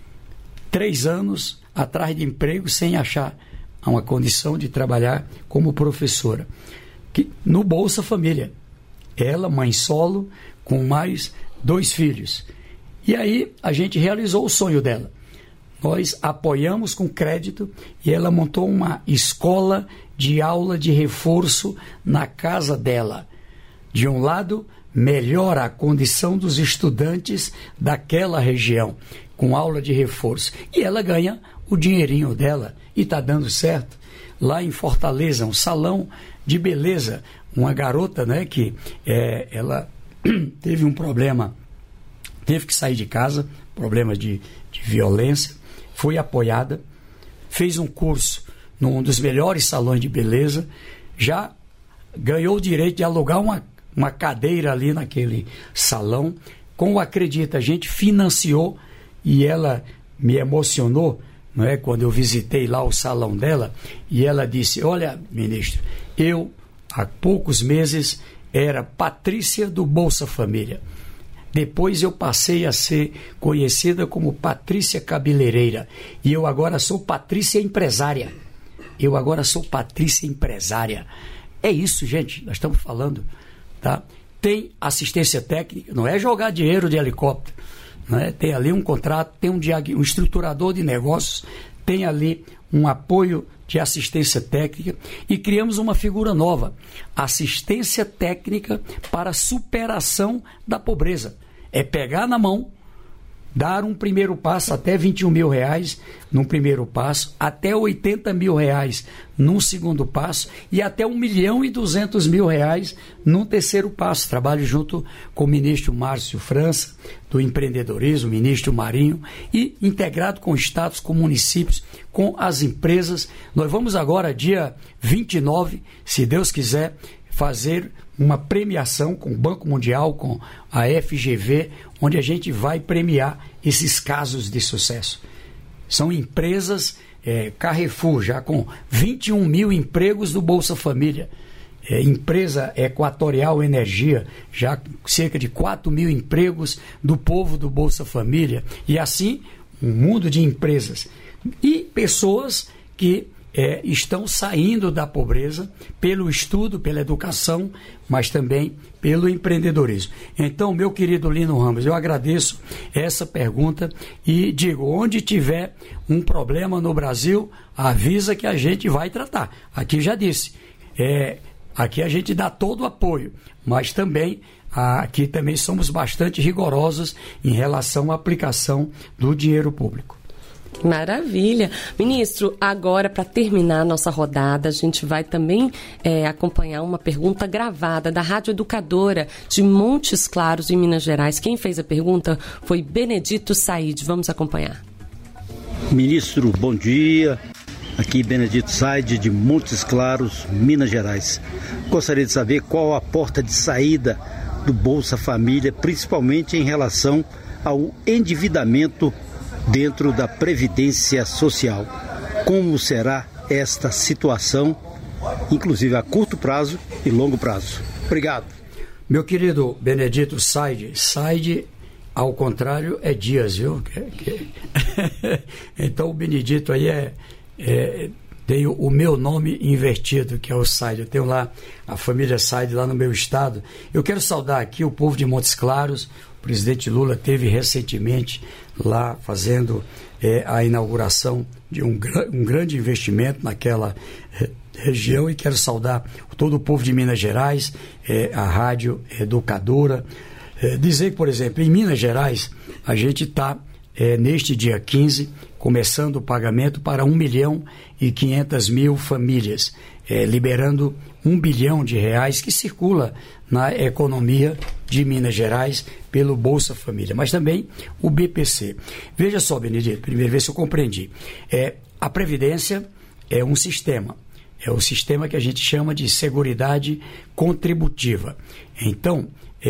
3 anos atrás de emprego sem achar uma condição de trabalhar como professora. No Bolsa Família. Ela, mãe solo, com mais 2 filhos. E aí a gente realizou o sonho dela. Nós apoiamos com crédito e ela montou uma escola de aula de reforço na casa dela. De um lado, melhora a condição dos estudantes daquela região, com aula de reforço. E ela ganha o dinheirinho dela e está dando certo. Lá em Fortaleza, um salão de beleza, uma garota, que ela teve um problema, teve que sair de casa, problema de violência, foi apoiada, fez um curso num dos melhores salões de beleza, já ganhou o direito de alugar uma cadeira ali naquele salão. Com o Acredita, a gente financiou e ela me emocionou, quando eu visitei lá o salão dela, e ela disse: olha, ministro, eu há poucos meses era Patrícia do Bolsa Família. Depois eu passei a ser conhecida como Patrícia Cabeleireira. E eu agora sou Patrícia Empresária. É isso, gente, nós estamos falando. Tá? Tem assistência técnica, não é jogar dinheiro de helicóptero. Tem ali um contrato, tem um estruturador de negócios, tem ali um apoio de assistência técnica e criamos uma figura nova, assistência técnica para superação da pobreza. É pegar na mão dar um primeiro passo até R$21 mil num primeiro passo, até R$80 mil num segundo passo e até R$1.200.000 num terceiro passo. Trabalho junto com o ministro Márcio França, do empreendedorismo, o ministro Marinho, e integrado com estados, com municípios, com as empresas. Nós vamos agora, dia 29, se Deus quiser, fazer uma premiação com o Banco Mundial, com a FGV, onde a gente vai premiar esses casos de sucesso. São empresas, Carrefour, já com 21 mil empregos do Bolsa Família. Empresa Equatorial Energia, já cerca de 4 mil empregos do povo do Bolsa Família. E assim, um mundo de empresas. E pessoas que estão saindo da pobreza pelo estudo, pela educação, mas também pelo empreendedorismo. Então, meu querido Lino Ramos, eu agradeço essa pergunta e digo, onde tiver um problema no Brasil, avisa que a gente vai tratar. Aqui já disse, aqui a gente dá todo o apoio, mas também aqui também somos bastante rigorosos em relação à aplicação do dinheiro público. Maravilha. Ministro, agora para terminar a nossa rodada, a gente vai também acompanhar uma pergunta gravada da Rádio Educadora de Montes Claros, em Minas Gerais. Quem fez a pergunta foi Benedito Said. Vamos acompanhar. Ministro, bom dia. Aqui Benedito Said, de Montes Claros, Minas Gerais. Gostaria de saber qual a porta de saída do Bolsa Família, principalmente em relação ao endividamento dentro da Previdência Social. Como será esta situação, inclusive a curto prazo e longo prazo? Obrigado. Meu querido Benedito Said, ao contrário, é Dias, viu? Então o Benedito aí tem o meu nome invertido, que é o Said. Eu tenho lá a família Said lá no meu estado. Eu quero saudar aqui o povo de Montes Claros. O presidente Lula teve recentemente lá fazendo a inauguração de um grande investimento naquela região, e quero saudar todo o povo de Minas Gerais, a Rádio Educadora. Dizer que, por exemplo, em Minas Gerais, a gente está, neste dia 15, começando o pagamento para 1.500.000 famílias, liberando R$1 bilhão que circula na economia de Minas Gerais pelo Bolsa Família, mas também o BPC. Veja só, Benedito, primeiro, ver se eu compreendi. A Previdência é um sistema, é o sistema que a gente chama de Seguridade Contributiva. Então,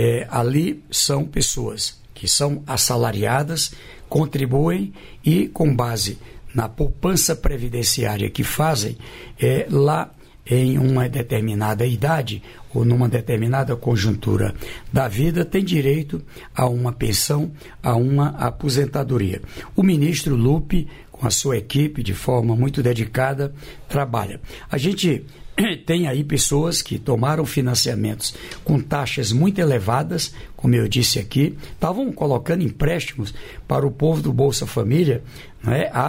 ali são pessoas que são assalariadas, contribuem e, com base na poupança previdenciária que fazem, lá em uma determinada idade ou numa determinada conjuntura da vida, tem direito a uma pensão, a uma aposentadoria. O ministro Lupe, com a sua equipe, de forma muito dedicada, trabalha. A gente tem aí pessoas que tomaram financiamentos com taxas muito elevadas, como eu disse aqui, estavam colocando empréstimos para o povo do Bolsa Família, a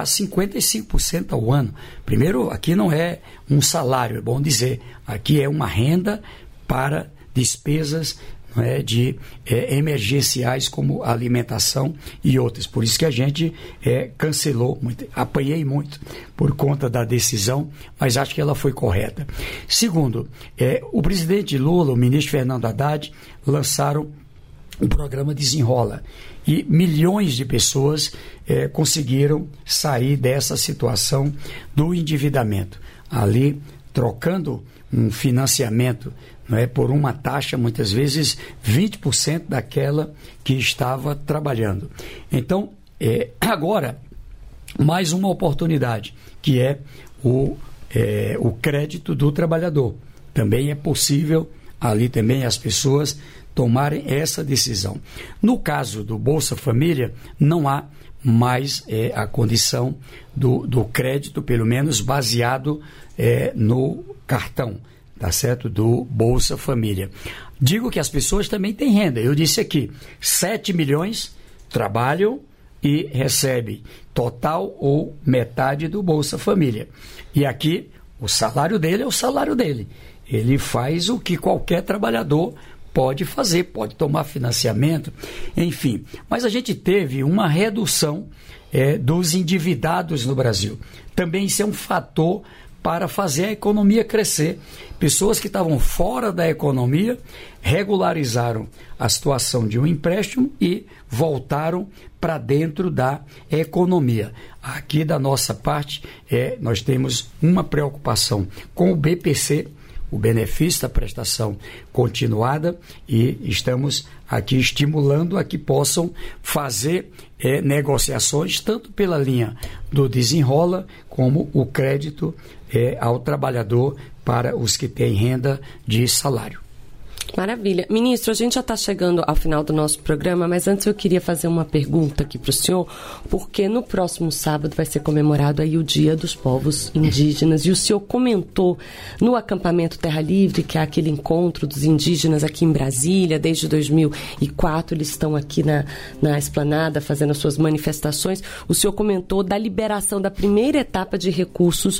55% ao ano. Primeiro, aqui não é um salário, é bom dizer, aqui é uma renda para despesas de emergenciais como alimentação e outras. Por isso que a gente cancelou muito, apanhei muito por conta da decisão, mas acho que ela foi correta. Segundo, o presidente Lula, o ministro Fernando Haddad lançaram o programa Desenrola, e milhões de pessoas conseguiram sair dessa situação do endividamento, ali trocando um financiamento por uma taxa, muitas vezes 20% daquela que estava trabalhando. Então, agora, mais uma oportunidade, que é o crédito do trabalhador. Também é possível, ali também, as pessoas tomarem essa decisão. No caso do Bolsa Família, não há mais a condição do crédito, pelo menos baseado no cartão, tá certo? Do Bolsa Família. Digo que as pessoas também têm renda. Eu disse aqui, 7 milhões trabalham e recebem total ou metade do Bolsa Família. E aqui, o salário dele é o salário dele. Ele faz o que qualquer trabalhador pode fazer, pode tomar financiamento, enfim. Mas a gente teve uma redução dos endividados no Brasil. Também isso é um fator para fazer a economia crescer. Pessoas que estavam fora da economia regularizaram a situação de um empréstimo e voltaram para dentro da economia. Aqui da nossa parte, nós temos uma preocupação com o BPC, o benefício da prestação continuada, e estamos aqui estimulando a que possam fazer negociações tanto pela linha do desenrola como o crédito ao trabalhador para os que têm renda de salário. Maravilha. Ministro, a gente já está chegando ao final do nosso programa, mas antes eu queria fazer uma pergunta aqui para o senhor, porque no próximo sábado vai ser comemorado aí o Dia dos Povos Indígenas, e o senhor comentou no acampamento Terra Livre, que é aquele encontro dos indígenas aqui em Brasília, desde 2004, eles estão aqui na esplanada fazendo as suas manifestações. O senhor comentou da liberação da primeira etapa de recursos,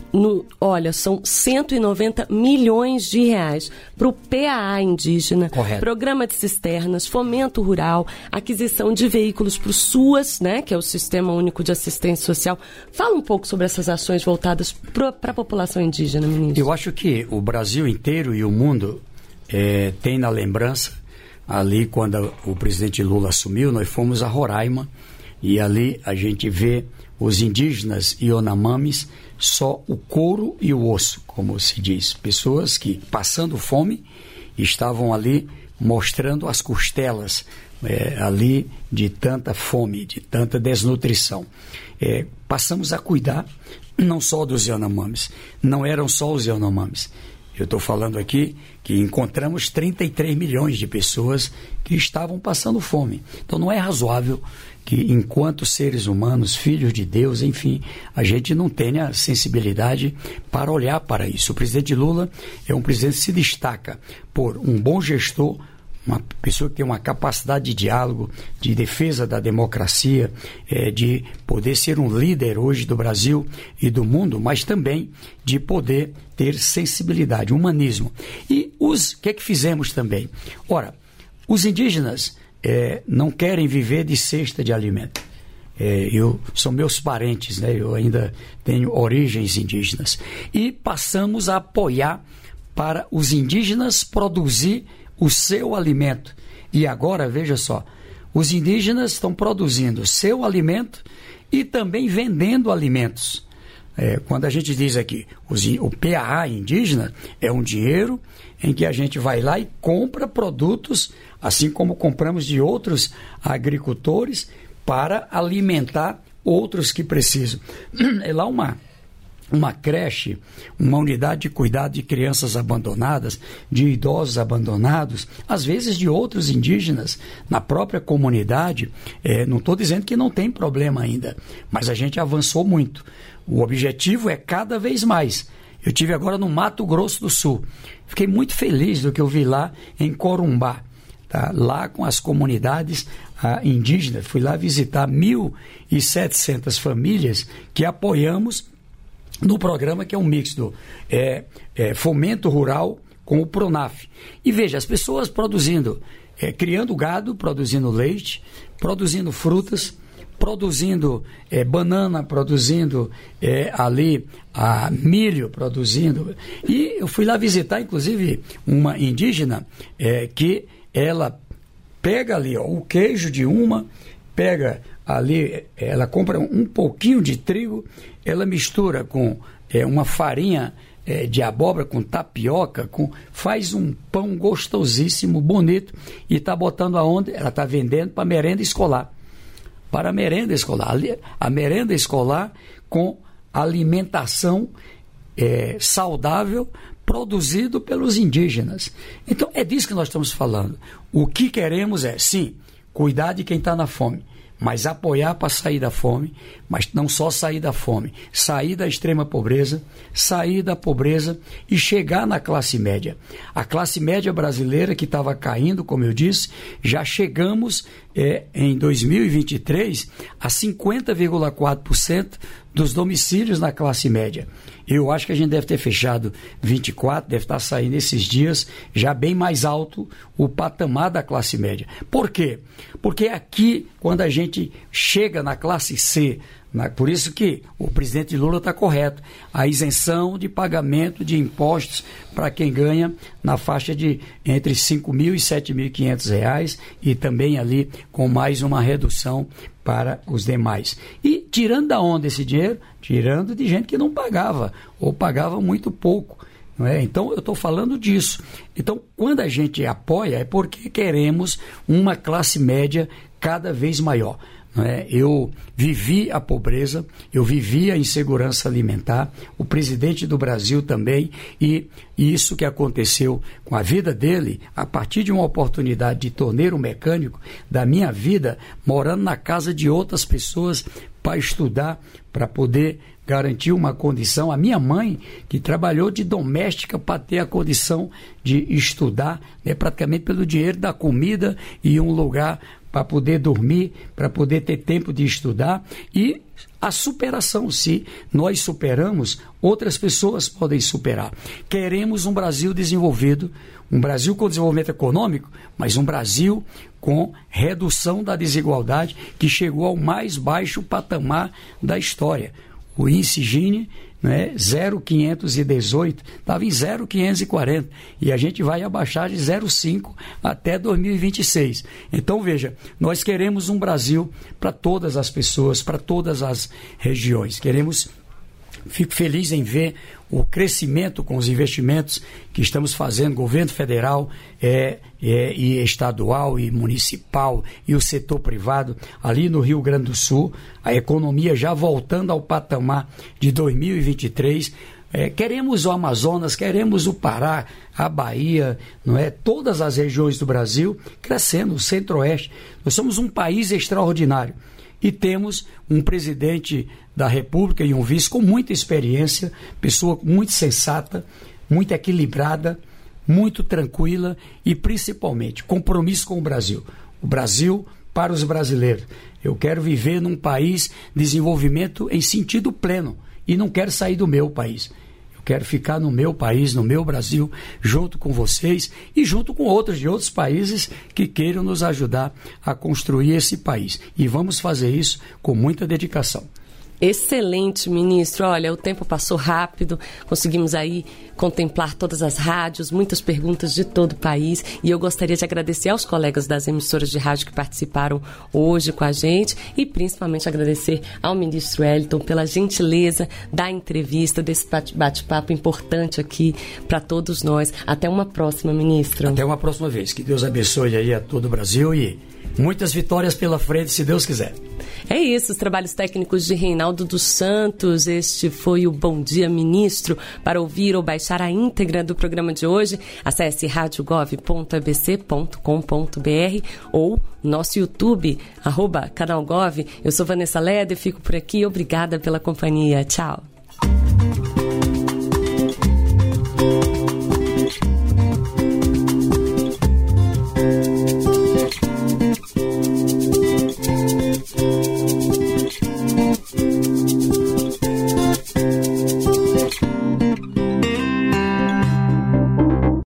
são 190 milhões de reais para o PAA indígena, correto, programa de cisternas, fomento rural, aquisição de veículos para o SUAS, né, que é o Sistema Único de Assistência Social. Fala um pouco sobre essas ações voltadas para a população indígena, ministro. Eu acho que o Brasil inteiro e o mundo tem na lembrança, ali quando o presidente Lula assumiu, nós fomos a Roraima, e ali a gente vê os indígenas Yanomamis, só o couro e o osso, como se diz. Pessoas que, passando fome, estavam ali mostrando as costelas ali de tanta fome, de tanta desnutrição. Passamos a cuidar não só dos Yanomamis, não eram só os Yanomamis. Eu estou falando aqui que encontramos 33 milhões de pessoas que estavam passando fome. Então não é razoável que, enquanto seres humanos, filhos de Deus, enfim, a gente não tenha sensibilidade para olhar para isso. O presidente Lula é um presidente que se destaca por um bom gestor, uma pessoa que tem uma capacidade de diálogo, de defesa da democracia, de poder ser um líder hoje do Brasil e do mundo, mas também de poder ter sensibilidade, humanismo. E o que é que fizemos também? Ora, os indígenas não querem viver de cesta de alimento. São meus parentes, né? Eu ainda tenho origens indígenas. E passamos a apoiar para os indígenas produzir o seu alimento. E agora, veja só, os indígenas estão produzindo seu alimento e também vendendo alimentos. Quando a gente diz aqui, o PAA indígena é um dinheiro em que a gente vai lá e compra produtos, assim como compramos de outros agricultores, para alimentar outros que precisam. É lá uma creche, uma unidade de cuidado de crianças abandonadas, de idosos abandonados, às vezes de outros indígenas, na própria comunidade. Não estou dizendo que não tem problema ainda, mas a gente avançou muito. O objetivo é cada vez mais. Eu estive agora no Mato Grosso do Sul. Fiquei muito feliz do que eu vi lá em Corumbá, tá? Lá com as comunidades indígenas. Fui lá visitar 1.700 famílias que apoiamos no programa, que é um mix do fomento rural com o Pronaf. E veja, as pessoas produzindo, criando gado, produzindo leite, produzindo frutas, produzindo banana, produzindo ali milho, produzindo. E eu fui lá visitar, inclusive, uma indígena que ela pega ali o queijo de pega ali, ela compra um pouquinho de trigo, ela mistura com uma farinha de abóbora, com tapioca, faz um pão gostosíssimo, bonito, e está botando aonde? Ela está vendendo para merenda escolar. Para a merenda escolar. A merenda escolar com alimentação saudável, produzido pelos indígeas. Então, é disso que nós estamos falando. O que queremos sim, cuidar de quem está na fome, mas apoiar para sair da fome, mas não só sair da fome, sair da extrema pobreza, sair da pobreza e chegar na classe média. A classe média brasileira, que estava caindo, como eu disse, já chegamos em 2023 a 50,4% dos domicílios na classe média. Eu acho que a gente deve ter fechado 24, deve estar saindo esses dias já bem mais alto o patamar da classe média. Por quê? Porque aqui, quando a gente chega na classe C, por isso que o presidente Lula está correto, a isenção de pagamento de impostos para quem ganha na faixa de entre R$ 5.000 e R$ 7.500 e também ali com mais uma redução para os demais. E tirando da onde esse dinheiro? Tirando de gente que não pagava ou pagava muito pouco. Não é? Então, eu estou falando disso. Então, quando a gente apoia, é porque queremos uma classe média cada vez maior. Não é? Eu vivi a pobreza, eu vivi a insegurança alimentar, o presidente do Brasil também, e isso que aconteceu com a vida dele, a partir de uma oportunidade de torneiro mecânico, da minha vida, morando na casa de outras pessoas para estudar, para poder garantir uma condição. A minha mãe, que trabalhou de doméstica para ter a condição de estudar, né, praticamente pelo dinheiro da comida e um lugar para poder dormir, para poder ter tempo de estudar, e a superação. Se nós superamos, outras pessoas podem superar. Queremos um Brasil desenvolvido, um Brasil com desenvolvimento econômico, mas um Brasil com redução da desigualdade, que chegou ao mais baixo patamar da história. O índice Gini, né, 0,518, estava em 0,540, e a gente vai abaixar de 0,5 até 2026. Então, veja, nós queremos um Brasil para todas as pessoas, para todas as regiões. Fico feliz em ver o crescimento com os investimentos que estamos fazendo, governo federal e estadual e municipal e o setor privado ali no Rio Grande do Sul, a economia já voltando ao patamar de 2023. Queremos o Amazonas, queremos o Pará, a Bahia, não é? Todas as regiões do Brasil crescendo, o Centro-Oeste. Nós somos um país extraordinário. E temos um presidente da República e um vice com muita experiência, pessoa muito sensata, muito equilibrada, muito tranquila e, principalmente, compromisso com o Brasil. O Brasil para os brasileiros. Eu quero viver num país de desenvolvimento em sentido pleno e não quero sair do meu país. Quero ficar no meu país, no meu Brasil, junto com vocês e junto com outros de outros países que queiram nos ajudar a construir esse país. E vamos fazer isso com muita dedicação. Excelente, ministro. Olha, o tempo passou rápido, conseguimos aí contemplar todas as rádios, muitas perguntas de todo o país, e eu gostaria de agradecer aos colegas das emissoras de rádio que participaram hoje com a gente e principalmente agradecer ao ministro Wellington pela gentileza da entrevista, desse bate-papo importante aqui para todos nós. Até uma próxima, ministro. Até uma próxima vez. Que Deus abençoe aí a todo o Brasil e muitas vitórias pela frente, se Deus quiser. É isso, os trabalhos técnicos de Reinaldo dos Santos. Este foi o Bom Dia Ministro. Para ouvir ou baixar a íntegra do programa de hoje, acesse radiogov.abc.com.br ou nosso YouTube, @canalgov. Eu sou Vanessa Leda e fico por aqui. Obrigada pela companhia. Tchau.